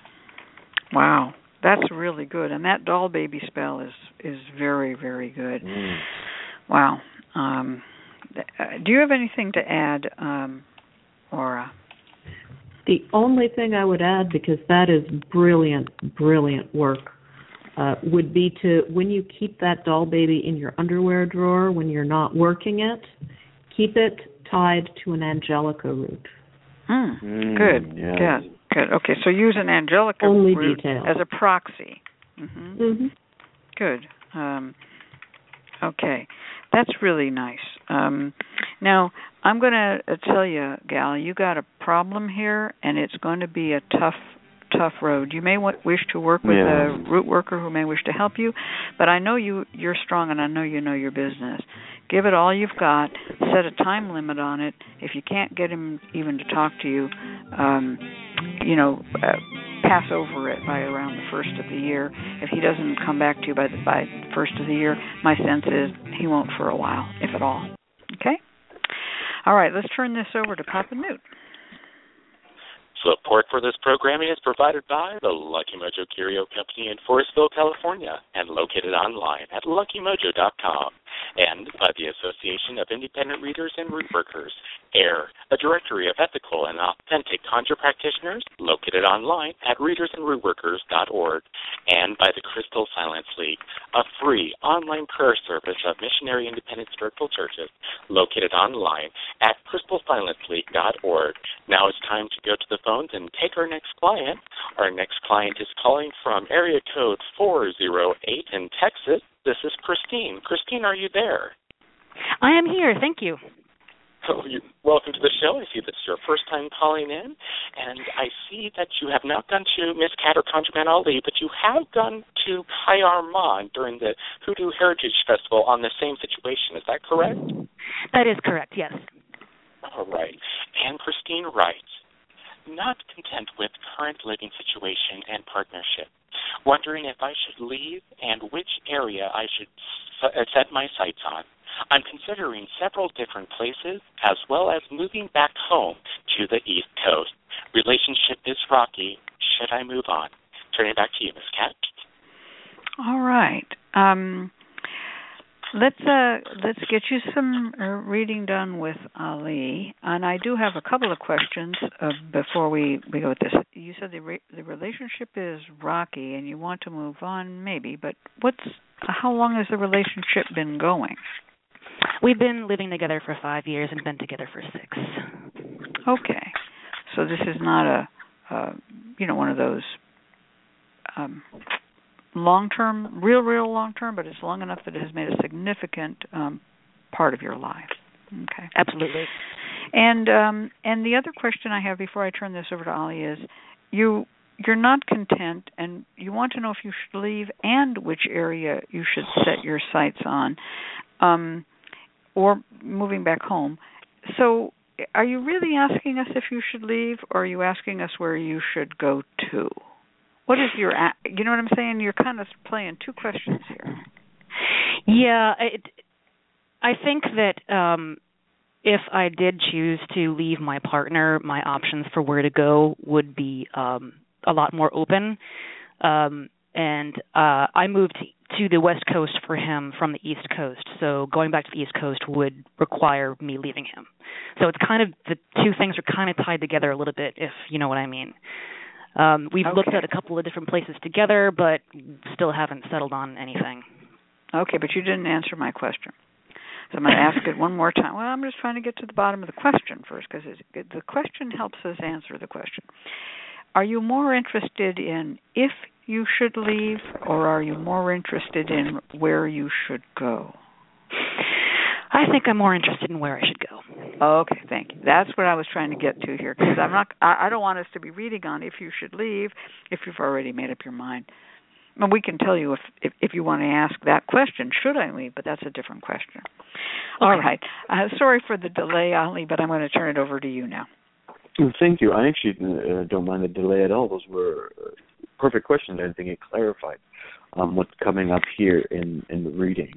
Wow, that's really good. And that doll baby spell is, is very, very good. Mm. Wow. Um, do you have anything to add, um, Aura? The only thing I would add, because that is brilliant, brilliant work, uh, would be to, when you keep that doll baby in your underwear drawer, when you're not working it, keep it tied to an angelica root. Mm, mm, good, yes. good, good. Okay, so use an angelica only root details. as a proxy. Mm-hmm. Mm-hmm. Good. Um, okay, that's really nice. Um, now, I'm going to tell you, Gal, you got a problem here, and it's going to be a tough, tough road. You may w- wish to work with yeah. a root worker who may wish to help you, but I know you, you're strong, and I know you know your business. Give it all you've got. Set a time limit on it. If you can't get him even to talk to you, um, you know, uh, pass over it by around the first of the year. If he doesn't come back to you by the, by the first of the year, my sense is he won't for a while, if at all. Okay? All right, let's turn this over to Papa Newt. Support for this programming is provided by the Lucky Mojo Curio Company in Forestville, California, and located online at lucky mojo dot com, and by the Association of Independent Readers and Root Workers, AIR, a directory of ethical and authentic conjure practitioners, located online at readers and root workers dot org, and by the Crystal Silence League, a free online prayer service of missionary independent spiritual churches, located online at crystal silence league dot org. Now it's time to go to the phones and take our next client. Our next client is calling from area code four oh eight in Texas. This is Christine. Christine, are you there? I am here. Thank you. Oh, you, welcome to the show. I see this is your first time calling in, and I see that you have not gone to Miss Cat or ConjureMan Ali, but you have gone to Kai Armand during the Hoodoo Heritage Festival on the same situation. Is that correct? That is correct, yes. All right. And Christine writes, not content with current living situation and partnership, wondering if I should leave and which area I should set my sights on. I'm considering several different places as well as moving back home to the East Coast. Relationship is rocky. Should I move on? Turning it back to you, Miz Cat. All right. Um, let's uh, let's get you some uh, reading done with Ali, and I do have a couple of questions uh, before we, we go with this. You said the re- the relationship is rocky, and you want to move on, maybe, but what's how long has the relationship been going? We've been living together for five years and been together for six. Okay, so this is not a, uh, you know, one of those um, long-term, real, real long-term, but it's long enough that it has made a significant um, part of your life. Okay, absolutely. And um, and the other question I have before I turn this over to Ali is, you you're not content, and you want to know if you should leave and which area you should set your sights on. Um, or moving back home. So are you really asking us if you should leave, or are you asking us where you should go to? What is your, you know what I'm saying? You're kind of playing two questions here. Yeah, it, I think that um, if I did choose to leave my partner, my options for where to go would be um, a lot more open. Um, and uh, I moved to the West Coast for him from the East Coast, so going back to the East Coast would require me leaving him. So it's kind of, the two things are kind of tied together a little bit, if you know what I mean. Um, we've okay. looked at a couple of different places together, but still haven't settled on anything. Okay, but you didn't answer my question. So I'm going to ask it one more time. Well, I'm just trying to get to the bottom of the question first, because the question helps us answer the question. Are you more interested in if you should leave, or are you more interested in where you should go? I think I'm more interested in where I should go. Okay, thank you. That's what I was trying to get to here, because I'm not. I, I don't want us to be reading on if you should leave if you've already made up your mind. Well, we can tell you if, if if you want to ask that question, should I leave? But that's a different question. Okay. All right. Uh, sorry for the delay, Ali, but I'm going to turn it over to you now. Well, thank you. I actually uh, don't mind the delay at all. Those were uh, perfect questions. I think it clarified um, what's coming up here in, in the reading.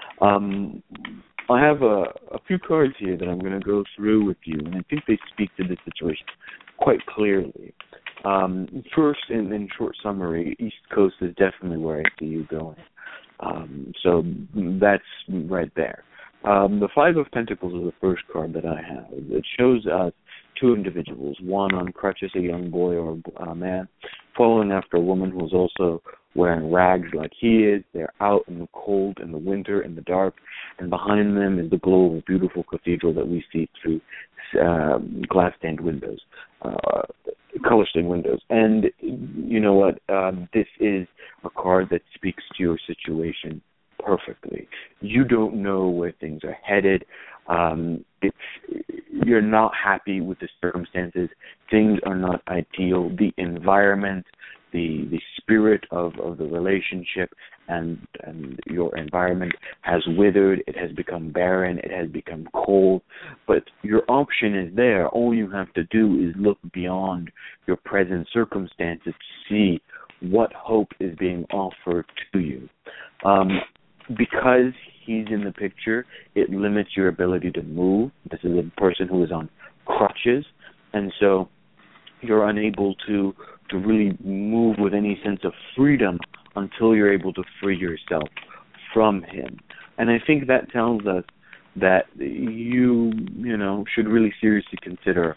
Um, I have a, a few cards here that I'm going to go through with you, and I think they speak to this situation quite clearly. Um, first, in, in short summary, East Coast is definitely where I see you going. Um, so that's right there. Um, the Five of Pentacles is the first card that I have. It shows us two individuals, one on crutches, a young boy or a man, following after a woman who is also wearing rags like he is. They're out in the cold, in the winter, in the dark, and behind them is the glow of a beautiful cathedral that we see through uh, glass-stained windows, uh, color-stained windows. And you know what? Um, this is a card that speaks to your situation perfectly. You don't know where things are headed. Um, it's you're not happy with the circumstances. Things are not ideal. The environment, the the spirit of, of the relationship and and your environment has withered. It has become barren. It has become cold. But your option is there. All you have to do is look beyond your present circumstances to see what hope is being offered to you. Um, Because he's in the picture, it limits your ability to move. This is a person who is on crutches, and so you're unable to to really move with any sense of freedom until you're able to free yourself from him. And I think that tells us that you, you know, should really seriously consider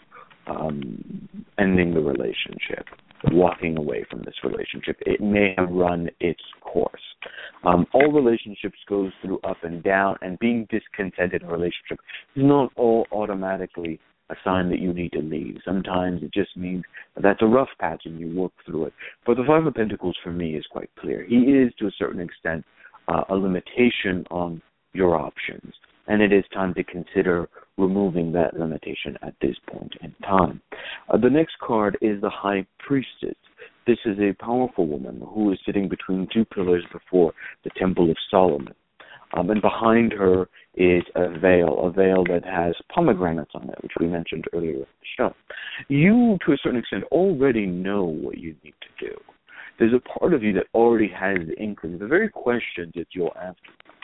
um, ending the relationship, walking away from this relationship. It may have run its course. Um, all relationships go through up and down, and being discontented in a relationship is not all automatically a sign that you need to leave. Sometimes it just means that that's a rough patch and you work through it. But the Five of Pentacles for me is quite clear. He is, to a certain extent, uh, a limitation on your options. and it is time to consider removing that limitation at this point in time. Uh, the next card is the High Priestess. This is a powerful woman who is sitting between two pillars before the Temple of Solomon. Um, and behind her is a veil, a veil that has pomegranates on it, which we mentioned earlier in the show. You, to a certain extent, already know what you need to do. There's a part of you that already has the inkling. The very questions that you'll ask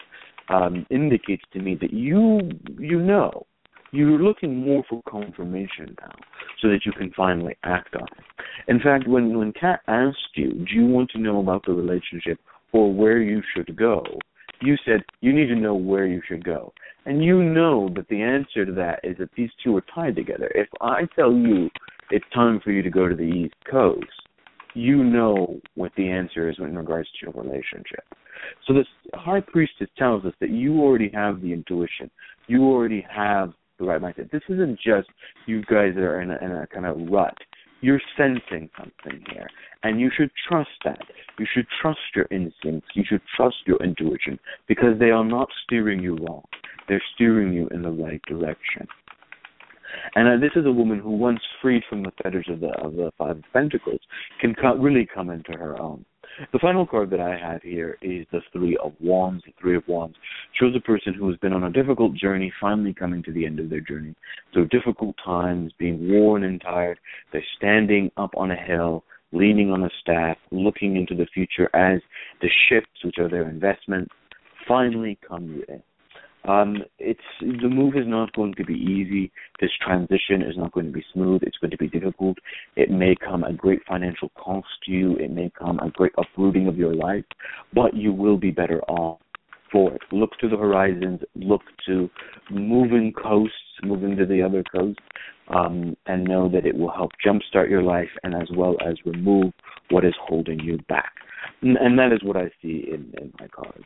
um, indicates to me that you you know. You're looking more for confirmation now so that you can finally act on it. In fact, when, when Kat asked you, do you want to know about the relationship or where you should go, you said you need to know where you should go. And you know that the answer to that is that these two are tied together. If I tell you it's time for you to go to the East Coast, you know what the answer is in regards to your relationship. So this High Priestess tells us that you already have the intuition. You already have the right mindset. This isn't just you guys are in a, in a kind of rut. You're sensing something here, and you should trust that. You should trust your instincts. You should trust your intuition, because they are not steering you wrong. They're steering you in the right direction. And uh, this is a woman who, once freed from the fetters of the of the Five of Pentacles, can co- really come into her own. The final card that I have here is the Three of Wands. The Three of Wands shows a person who has been on a difficult journey, finally coming to the end of their journey. So difficult times, being worn and tired. They're standing up on a hill, leaning on a staff, looking into the future as the ships, which are their investments, finally come to end. Um, it's the move is not going to be easy. This transition is not going to be smooth. It's going to be difficult. It may come at great financial cost to you. It may come at great uprooting of your life, but you will be better off for it. Look to the horizons. Look to moving coasts, moving to the other coast, um, and know that it will help jumpstart your life and as well as remove what is holding you back. And, and that is what I see in, in my cards.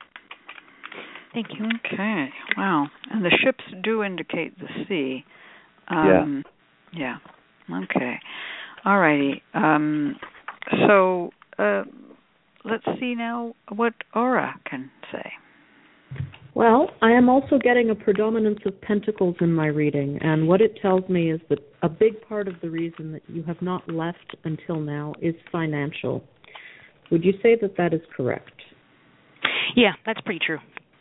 Thank you. Okay. Wow. And the ships do indicate the sea. Um, yeah. Yeah. Okay. All righty. Um, so uh, let's see now what Aura can say. Well, I am also getting a predominance of pentacles in my reading, and what it tells me is that a big part of the reason that you have not left until now is financial. Would you say that that is correct? Yeah, that's pretty true.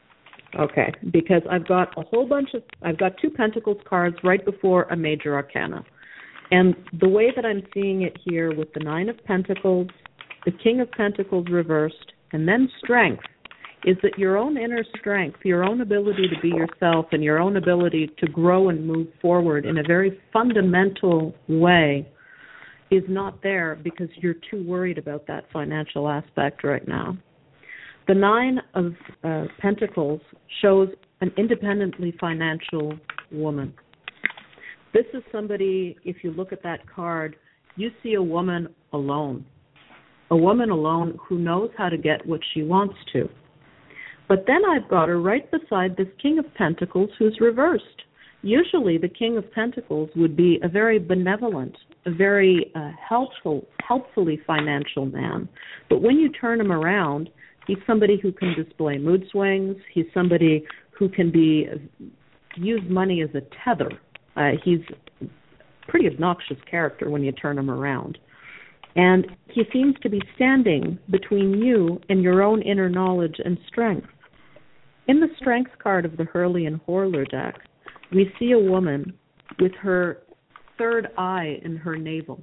Okay, because I've got a whole bunch of, I've got two Pentacles cards right before a Major Arcana. And the way that I'm seeing it here with the Nine of Pentacles, the King of Pentacles reversed, and then Strength, is that your own inner strength, your own ability to be yourself and your own ability to grow and move forward in a very fundamental way is not there because you're too worried about that financial aspect right now. The Nine of uh, Pentacles shows an independently financial woman. This is somebody, if you look at that card, you see a woman alone. A woman alone who knows how to get what she wants to. But then I've got her right beside this King of Pentacles who's reversed. Usually the King of Pentacles would be a very benevolent, a very uh, helpful, helpfully financial man. But when you turn him around, he's somebody who can display mood swings. He's somebody who can be use money as a tether. Uh, he's a pretty obnoxious character when you turn him around. And he seems to be standing between you and your own inner knowledge and strength. In the Strength card of the Hurley and Horler deck, we see a woman with her third eye in her navel.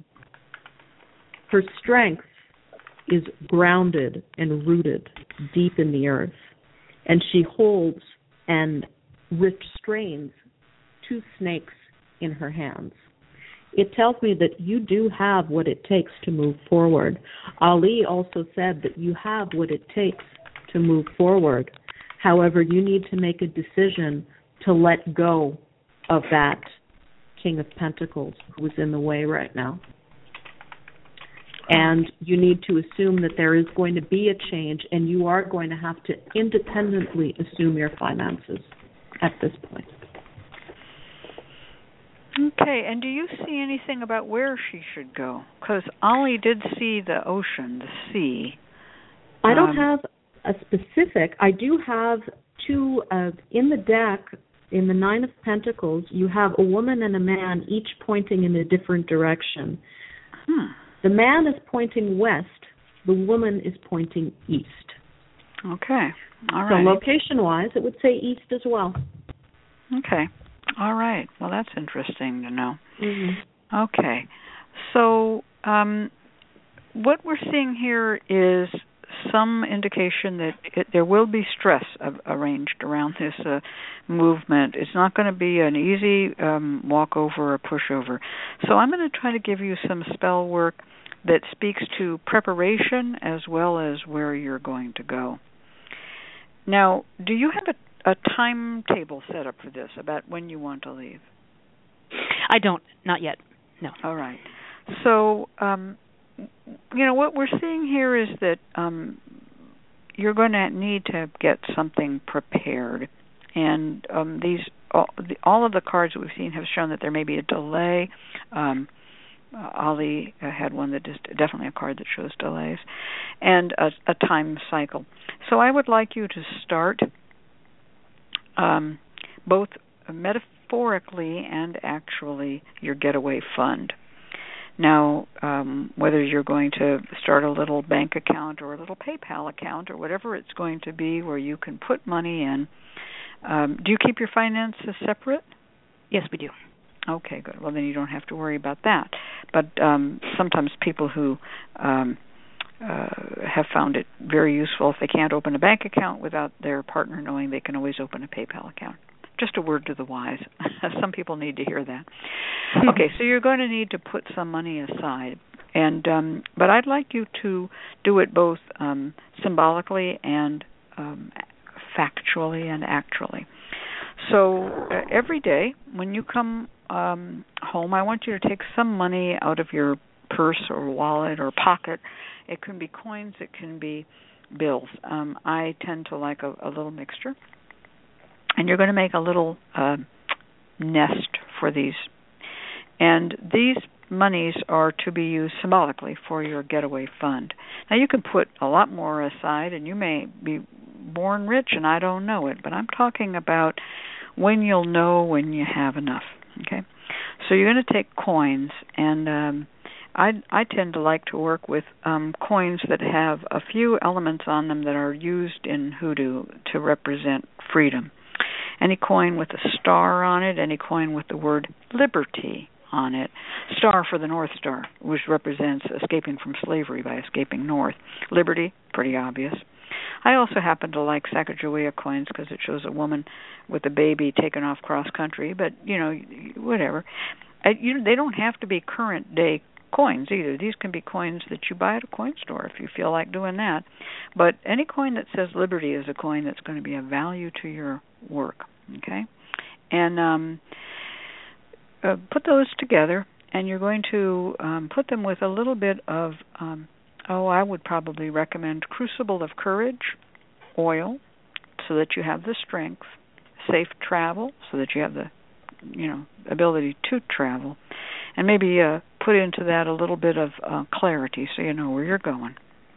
Her strength is grounded and rooted deep in the earth, and she holds and restrains two snakes in her hands. It tells me that you do have what it takes to move forward. Ali also said that you have what it takes to move forward. However, you need to make a decision to let go of that King of Pentacles who is in the way right now. And you need to assume that there is going to be a change, and you are going to have to independently assume your finances at this point. Okay, and do you see anything about where she should go? Because Ali did see the ocean, the sea. I don't um, have a specific. I do have two, uh, in the deck, in the Nine of Pentacles, you have a woman and a man each pointing in a different direction. Hmm. The man is pointing west. The woman is pointing east. Okay. All right. So location-wise, it would say east as well. Okay. All right. Well, that's interesting to know. Mm-hmm. Okay. So um, what we're seeing here is some indication that it, there will be stress of, arranged around this uh, movement. It's not going to be an easy um, walkover or pushover. So I'm going to try to give you some spell work that speaks to preparation as well as where you're going to go. Now, do you have a, a timetable set up for this, about when you want to leave? I don't. Not yet. No. All right. So, um, you know, what we're seeing here is that um, you're going to need to get something prepared. And um, these all, the, all of the cards that we've seen have shown that there may be a delay. Um, uh, Ali uh, had one that is definitely a card that shows delays, and a, a time cycle. So I would like you to start um, both metaphorically and actually your getaway fund. Now, um, whether you're going to start a little bank account or a little PayPal account or whatever it's going to be where you can put money in, um, do you keep your finances separate? Yes, we do. Okay, good. Well, then you don't have to worry about that. But um, sometimes people who um, uh, have found it very useful, if they can't open a bank account without their partner knowing, they can always open a PayPal account. Just a word to the wise. Some people need to hear that. Okay, so you're going to need to put some money aside, and um, but I'd like you to do it both um, symbolically and um, factually and actually. So uh, every day when you come um, home, I want you to take some money out of your purse or wallet or pocket. It can be coins, it can be bills. Um, I tend to like a, a little mixture. And you're going to make a little uh, nest for these. And these monies are to be used symbolically for your getaway fund. Now, you can put a lot more aside, and you may be born rich, and I don't know it. But I'm talking about when you'll know when you have enough. Okay? So you're going to take coins, and um, I, I tend to like to work with um, coins that have a few elements on them that are used in hoodoo to represent freedom. Any coin with a star on it, any coin with the word liberty on it. Star for the North Star, which represents escaping from slavery by escaping north. Liberty, pretty obvious. I also happen to like Sacagawea coins because it shows a woman with a baby taken off cross-country, but, you know, whatever. I, you, they don't have to be current-day coins either. These can be coins that you buy at a coin store if you feel like doing that. But any coin that says liberty is a coin that's going to be of value to your work, okay? And um, uh, put those together, and you're going to um, put them with a little bit of, um, oh, I would probably recommend Crucible of Courage oil so that you have the strength, safe travel so that you have the, you know, ability to travel, and maybe uh, put into that a little bit of uh, clarity so you know where you're going.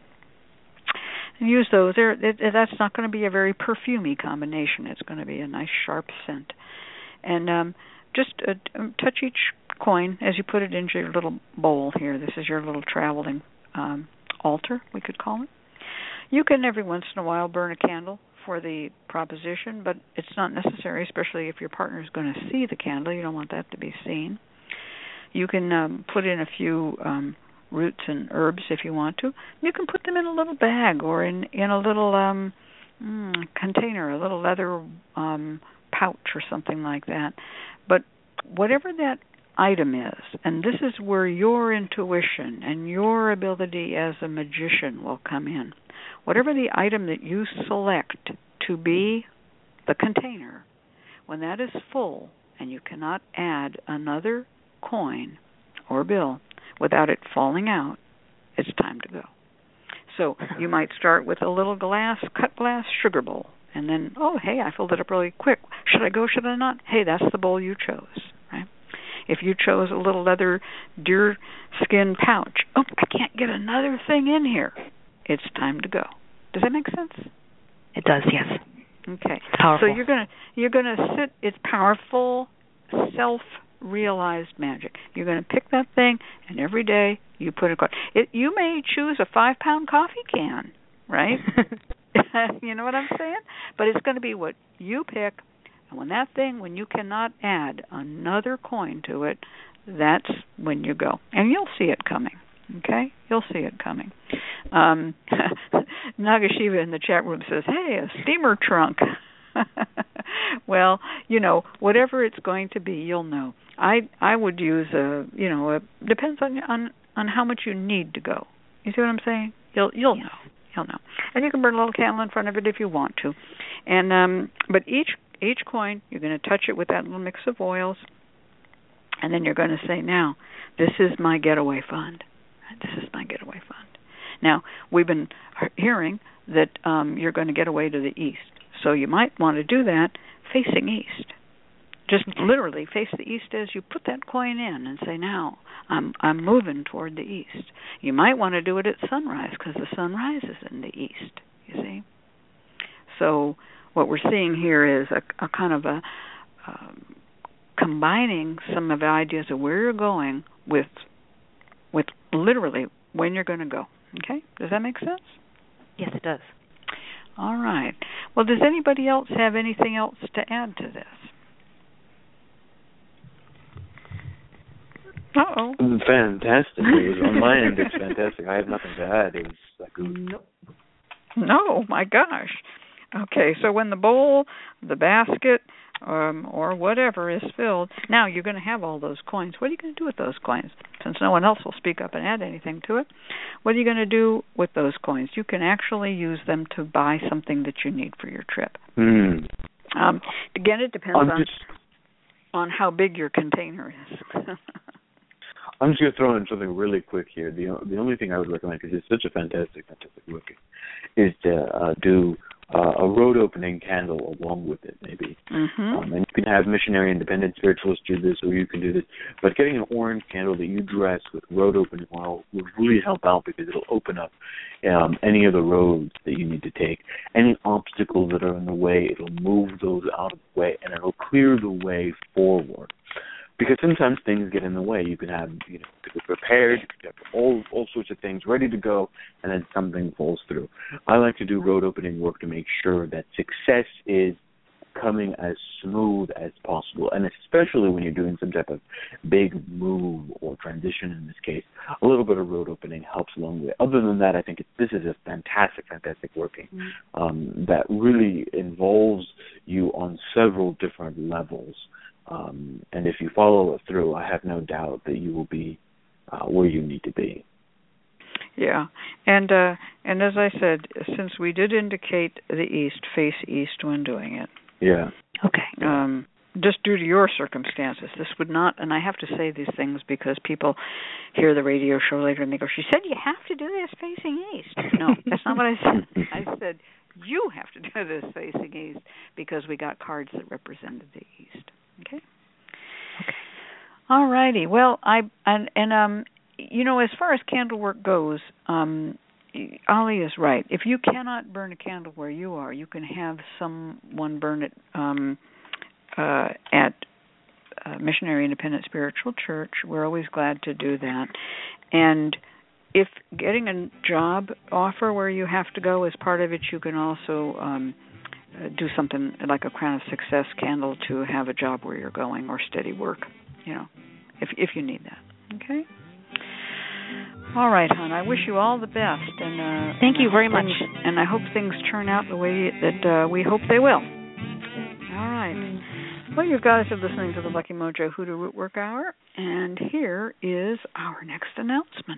And use those. There, it, it, that's not going to be a very perfumey combination. It's going to be a nice sharp scent. And um, just uh, touch each coin as you put it into your little bowl here. This is your little traveling um, altar, we could call it. You can every once in a while burn a candle for the proposition, but it's not necessary, especially if your partner is going to see the candle. You don't want that to be seen. You can um, put in a few um, roots and herbs if you want to. You can put them in a little bag or in, in a little um, mm, container, a little leather um, pouch or something like that. But whatever that item is, and this is where your intuition and your ability as a magician will come in. Whatever the item that you select to be the container, when that is full and you cannot add another coin or bill without it falling out, it's time to go. So you might start with a little glass, cut glass sugar bowl, and then, oh, hey, I filled it up really quick. Should I go, should I not? Hey, that's the bowl you chose, right? If you chose a little leather deer skin pouch, oh, I can't get another thing in here. It's time to go. Does that make sense? It does, yes. Okay. Powerful. So you're gonna you're gonna sit. It's powerful, self-realized magic. You're gonna pick that thing, and every day you put a coin. It, you may choose a five-pound coffee can, right? You know what I'm saying? But it's going to be what you pick, and when that thing, when you cannot add another coin to it, that's when you go, and you'll see it coming. Okay, you'll see it coming. Um, Nagashiva in the chat room says, "Hey, a steamer trunk." Well, you know, whatever it's going to be, you'll know. I I would use a, you know, a depends on on on how much you need to go. You see what I'm saying? You'll you'll yes. know. You'll know. And you can burn a little candle in front of it if you want to. And um, but each each coin, you're going to touch it with that little mix of oils, and then you're going to say, "Now, this is my getaway fund. This is my getaway fund." Now, we've been hearing that um, you're going to get away to the east. So you might want to do that facing east. Just literally face the east as you put that coin in and say, "Now, I'm I'm moving toward the east." You might want to do it at sunrise because the sun rises in the east, you see. So what we're seeing here is a, a kind of a um, combining some of the ideas of where you're going with with literally when you're going to go. Okay? Does that make sense? Yes, it does. All right. Well, does anybody else have anything else to add to this? Uh-oh. Fantastic. It was, on my end, it's fantastic. I have nothing to add. It was like, Nope. No, my gosh. Okay, so when the bowl, the basket, um, or whatever is filled, now you're going to have all those coins. What are you going to do with those coins? Since no one else will speak up and add anything to it, what are you going to do with those coins? You can actually use them to buy something that you need for your trip. Hmm. Um, again, it depends I'm on just, on how big your container is. I'm just going to throw in something really quick here. The the only thing I would recommend, because it's such a fantastic, fantastic book, is to uh, do uh, a road opening candle along with it, maybe. Mm-hmm. Um, and you can have missionary independent spiritualists do this, or you can do this. But getting an orange candle that you dress with road opening oil will really help out, because it'll open up um, any of the roads that you need to take. Any obstacles that are in the way, it'll move those out of the way, and it'll clear the way forward. Because sometimes things get in the way. You can have, you know, to be prepared, you can have all all sorts of things ready to go, and then something falls through. I like to do road opening work to make sure that success is coming as smooth as possible, and especially when you're doing some type of big move or transition in this case, a little bit of road opening helps along the way. Other than that, I think it, this is a fantastic, fantastic working mm-hmm. um, that really involves you on several different levels. Um, and if you follow it through, I have no doubt that you will be uh, where you need to be. Yeah, and uh, and as I said, since we did indicate the east, face east when doing it. Yeah. Okay. Um, just due to your circumstances, this would not, and I have to say these things because people hear the radio show later and they go, "She said you have to do this facing east." No, that's not what I said. I said you have to do this facing east because we got cards that represented the east. Okay. Okay. All righty. Well, I and and um, you know, as far as candle work goes, um, Ali is right. If you cannot burn a candle where you are, you can have someone burn it um, uh, at uh, Missionary Independent Spiritual Church. We're always glad to do that. And if getting a job offer where you have to go is part of it, you can also um, uh, do something like a Crown of Success candle to have a job where you're going, or steady work, you know, if if you need that. Okay? All right, hon. I wish you all the best. And uh, Thank you very much. Things, and I hope things turn out the way that uh, we hope they will. All right. Well, you guys are listening to the Lucky Mojo Hoodoo Root Work Hour, and here is our next announcement.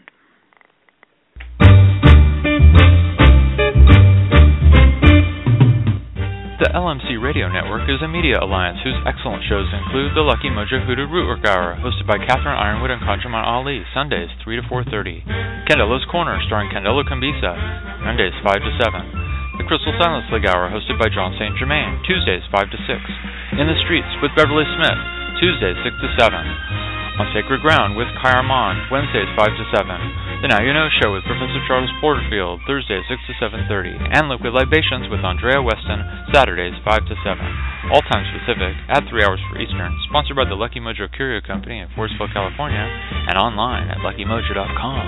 The L M C Radio Network is a media alliance whose excellent shows include the Lucky Mojo Hoodoo Rootwork Hour, hosted by Catherine Ironwood and Conjurman Ali, Sundays three to four thirty. Candelo's Corner, starring Candelo Cambisa, Mondays five to seven. The Crystal Silence League Hour, hosted by John Saint Germain, Tuesdays five to six. In the Streets with Beverly Smith, Tuesdays six to seven. On Sacred Ground with Kai Armand, Wednesdays five to seven. The Now You Know Show with Professor Charles Porterfield, Thursdays six to seven thirty. And Liquid Libations with Andrea Weston, Saturdays five to seven. All times Pacific, at three hours for Eastern. Sponsored by the Lucky Mojo Curio Company in Forestville, California, and online at lucky mojo dot com.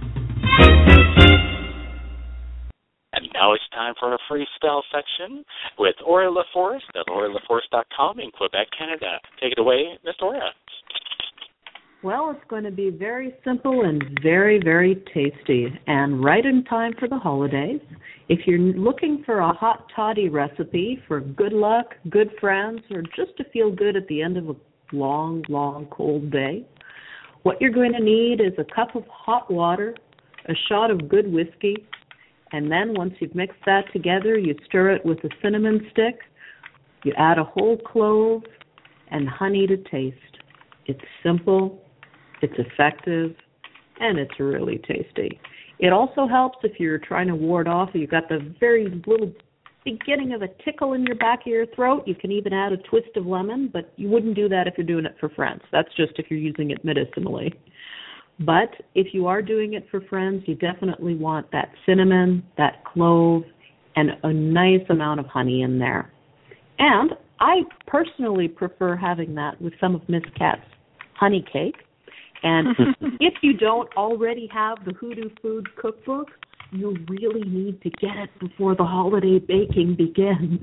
And now it's time for a free spell section with Ora LaForest at ora la forest dot com in Quebec, Canada. Take it away, Miss Ora. Well, it's going to be very simple and very, very tasty, and right in time for the holidays. If you're looking for a hot toddy recipe for good luck, good friends, or just to feel good at the end of a long, long, cold day, what you're going to need is a cup of hot water, a shot of good whiskey, and then once you've mixed that together, you stir it with a cinnamon stick, you add a whole clove, and honey to taste. It's simple, it's effective, and it's really tasty. It also helps if you're trying to ward off, you've got the very little beginning of a tickle in your back of your throat. You can even add a twist of lemon, but you wouldn't do that if you're doing it for friends. That's just if you're using it medicinally. But if you are doing it for friends, you definitely want that cinnamon, that clove, and a nice amount of honey in there. And I personally prefer having that with some of Miss Kat's honey cake. And if you don't already have the Hoodoo Food Cookbook, you really need to get it before the holiday baking begins.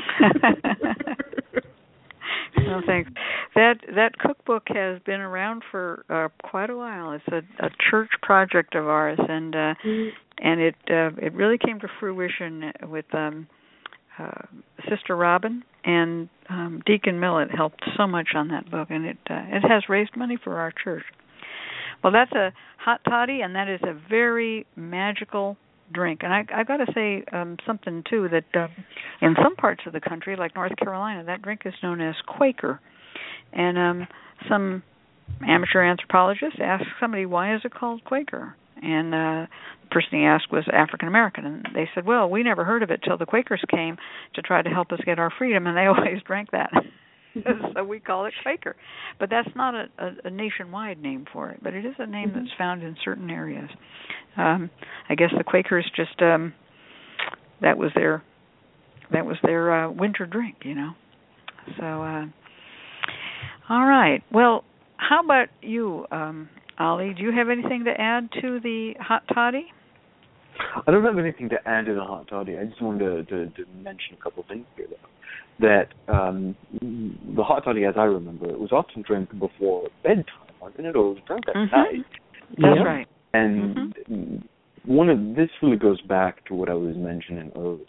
No, thanks. That that cookbook has been around for uh, quite a while. It's a, a church project of ours, and uh, mm. and it uh, it really came to fruition with um, uh, Sister Robin and um, Deacon Millett helped so much on that book, and it uh, it has raised money for our church. Well, that's a hot toddy, and that is a very magical drink. And I I got to say um, something too, that uh, in some parts of the country, like North Carolina, that drink is known as Quaker. And um, some amateur anthropologist asked somebody, why is it called Quaker? And uh, the person he asked was African American, and they said, well, we never heard of it till the Quakers came to try to help us get our freedom, and they always drank that. So we call it Quaker. But that's not a, a, a nationwide name for it, but it is a name mm-hmm. that's found in certain areas. Um, I guess the Quakers just um, that was their that was their uh, winter drink, you know. So, uh, all right. Well, how about you, um, Ollie? Do you have anything to add to the hot toddy? I don't have anything to add to the hot toddy. I just wanted to, to, to mention a couple of things here, though. That um, the hot toddy, as I remember, it was often drank before bedtime, wasn't it? Or it was drunk at mm-hmm. night. That's yeah. right. And mm-hmm. one of this really goes back to what I was mentioning earlier,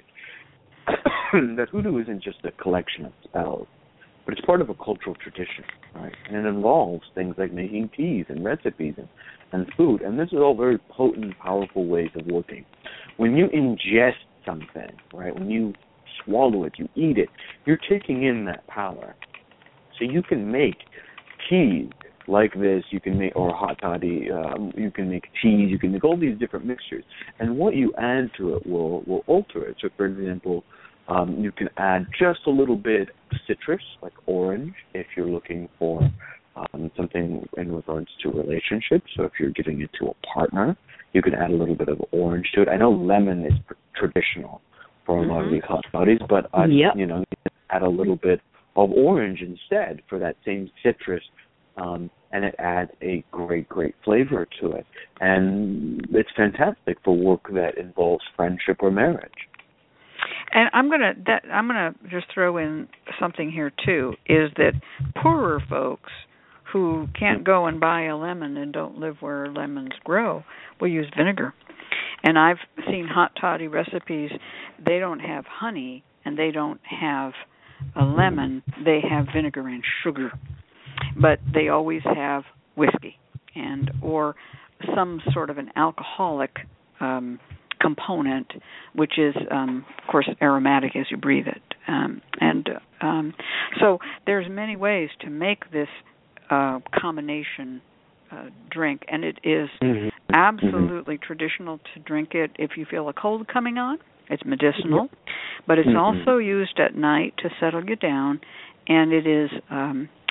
right? That hoodoo isn't just a collection of spells, but it's part of a cultural tradition, right? And it involves things like making teas and recipes and, and food. And this is all very potent, powerful ways of working. When you ingest something, right, when you swallow it, you eat it, you're taking in that power. So you can make teas like this, you can make, or hot toddy, um, you can make teas, you can make all these different mixtures. And what you add to it will, will alter it. So, for example, um, you can add just a little bit of citrus, like orange, if you're looking for um, something in regards to relationships. So if you're giving it to a partner, you can add a little bit of orange to it. I know lemon is traditional for a mm-hmm. lot of these hot toddies, but I, yep. you know, add a little bit of orange instead for that same citrus, um, and it adds a great, great flavor to it. And it's fantastic for work that involves friendship or marriage. And I'm gonna that, I'm gonna just throw in something here too, is that poorer folks who can't go and buy a lemon and don't live where lemons grow will use vinegar. And I've seen hot toddy recipes, they don't have honey and they don't have a lemon, they have vinegar and sugar. But they always have whiskey and or some sort of an alcoholic um, component, which is, um, of course, aromatic as you breathe it. Um, and um, so there's many ways to make this uh, combination uh, drink, and it is mm-hmm. absolutely mm-hmm. traditional to drink it if you feel a cold coming on. It's medicinal, but it's mm-hmm. also used at night to settle you down, and it is um,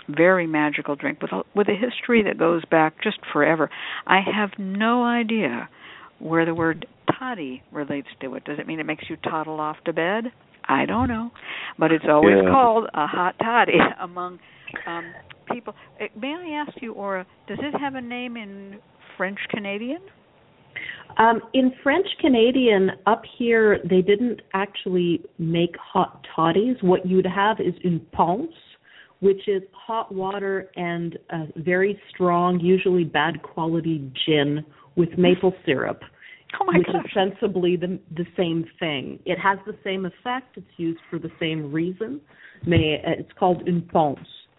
very magical drink with a, with a history that goes back just forever. I have no idea where the word toddy relates to it. Does it mean it makes you toddle off to bed? I don't know, but it's always yeah. called a hot toddy among um, people. May I ask you, Aura, does it have a name in French Canadian? Um, in French Canadian, up here, they didn't actually make hot toddies. What you'd have is une ponce, which is hot water and a very strong, usually bad quality gin with maple syrup, oh my which gosh. is sensibly the, the same thing. It has the same effect. It's used for the same reason. May, it's called une ponce.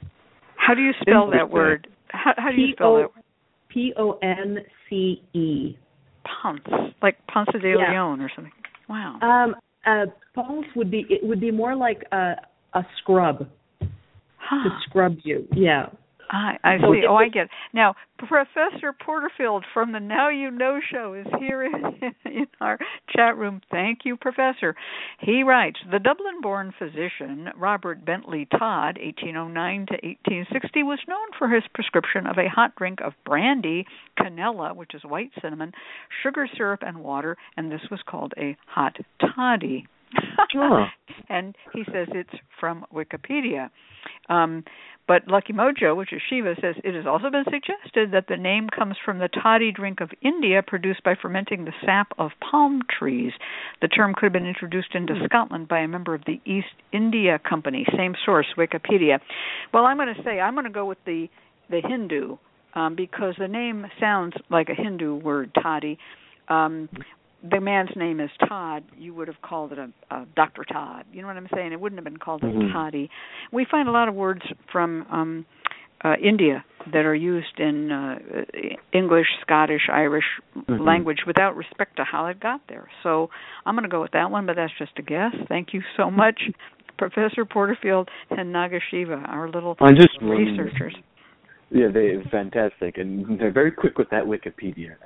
How do you spell that word? How, how do you spell it? P O N C E. Ponce, like Ponce de yeah. Leon or something. Wow. Um, uh, ponce would be it would be more like a a scrub huh. to scrub you. Yeah. I, I see. Oh, I get it. Now, Professor Porterfield from the Now You Know show is here in, in our chat room. Thank you, Professor. He writes, the Dublin-born physician Robert Bentley Todd, eighteen oh nine to eighteen sixty, was known for his prescription of a hot drink of brandy, canela, which is white cinnamon, sugar syrup, and water, and this was called a hot toddy. Oh. And he says it's from Wikipedia. Um, but Lucky Mojo, which is Shiva, says it has also been suggested that the name comes from the toddy drink of India produced by fermenting the sap of palm trees. The term could have been introduced into Scotland by a member of the East India Company. Same source, Wikipedia. Well, I'm going to say I'm going to go with the, the Hindu um, because the name sounds like a Hindu word, toddy. Um, the man's name is Todd, you would have called it a, a Doctor Todd. You know what I'm saying? It wouldn't have been called a mm-hmm. toddy. We find a lot of words from um, uh, India that are used in uh, English, Scottish, Irish mm-hmm. language without respect to how it got there. So I'm going to go with that one, but that's just a guess. Thank you so much, Professor Porterfield and Nagashiva, our little I just researchers. Yeah, they're fantastic, and they're very quick with that Wikipedia.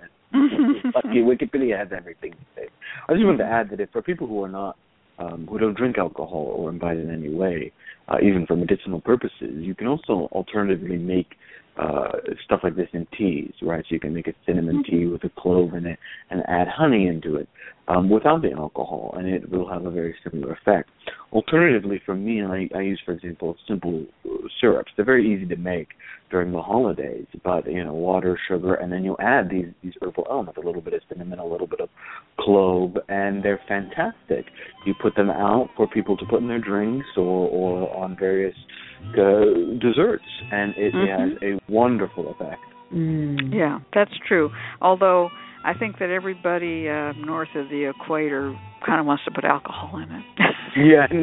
Lucky Wikipedia has everything to say. I just wanted to add that if for people who are not, um, who don't drink alcohol or imbibe in any way, uh, even for medicinal purposes, you can also alternatively make uh, stuff like this in teas, right? So you can make a cinnamon tea with a clove in it and add honey into it um, without the alcohol, and it will have a very similar effect. Alternatively, for me, I, I use, for example, simple syrups. They're very easy to make during the holidays, but, you know, water, sugar, and then you add these, these herbal elements, a little bit of cinnamon, a little bit of clove, and they're fantastic. You put them out for people to put in their drinks or, or on various uh, desserts, and it mm-hmm. has a wonderful effect. Mm. Yeah, that's true. Although I think that everybody uh, north of the equator kind of wants to put alcohol in it. Yeah, no.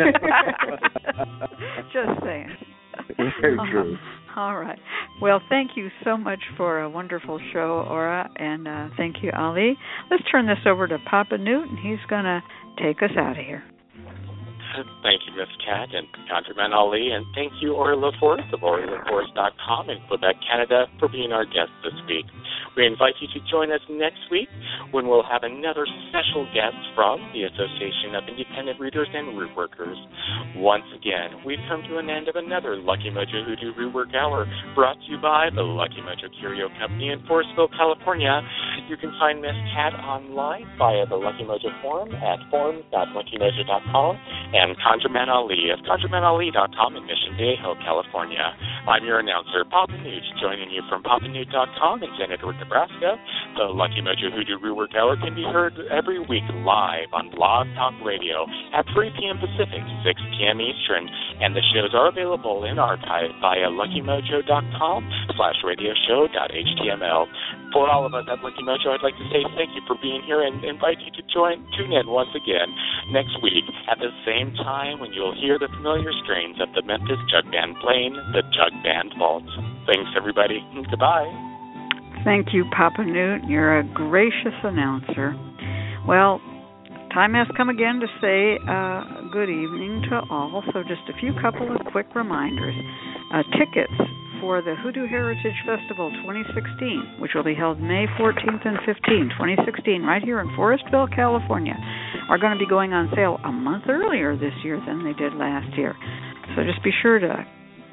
Just saying. Very true. Uh, all right. Well, thank you so much for a wonderful show, Aura, and uh, thank you, Ali. Let's turn this over to Papa Newt, and he's going to take us out of here. Thank you, Miss Cat and ConjureMan Ali, and thank you, Ori LaForest of Ori La Forest dot com in Quebec, Canada, for being our guest this week. We invite you to join us next week when we'll have another special guest from the Association of Independent Readers and Root Workers. Once again, we've come to an end of another Lucky Mojo Hoodoo Root Work Hour, brought to you by the Lucky Mojo Curio Company in Forestville, California. You can find Miss Cat online via the Lucky Mojo forum at forum dot lucky mojo dot com and ConjureMan Ali of conjure man ali dot com in Mission Viejo, California. I'm your announcer, Papa Newt, joining you from papa newt dot com in St. Edward, Nebraska. The Lucky Mojo Hoodoo Root Work Hour can be heard every week live on Blog Talk Radio at three p.m. Pacific, six p.m. Eastern, and the shows are available in archive via lucky mojo dot com slash radio show dot h t m l. For all of us at Lucky Mojo, I'd like to say thank you for being here and invite you to join, tune in once again next week at the same time when you'll hear the familiar strains of the Memphis Jug Band playing the Jug Band Vault. Thanks, everybody. Goodbye. Thank you, Papa Newt. You're a gracious announcer. Well, time has come again to say uh, good evening to all. So just a few couple of quick reminders. Uh, tickets for the Hoodoo Heritage Festival twenty sixteen, which will be held May fourteenth and fifteenth, twenty sixteen, right here in Forestville, California, are going to be going on sale a month earlier this year than they did last year. So just be sure to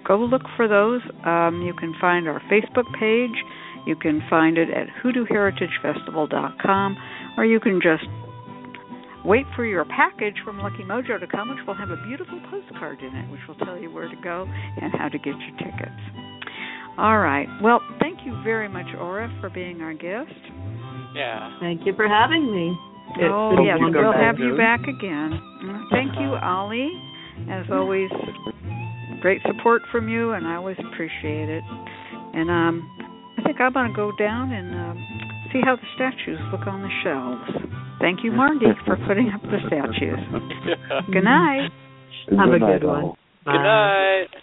go look for those. Um, you can find our Facebook page. You can find it at hoodoo heritage festival dot com, or you can just wait for your package from Lucky Mojo to come, which will have a beautiful postcard in it, which will tell you where to go and how to get your tickets. All right. Well, thank you very much, Aura, for being our guest. Yeah. Thank you for having me. It's oh, yes, we'll have you back again. Thank you, Ali. As always, great support from you, and I always appreciate it. And um, I think I'm going to go down and um, see how the statues look on the shelves. Thank you, Margie, for putting up the statues. Good night. Have a good one. Good night.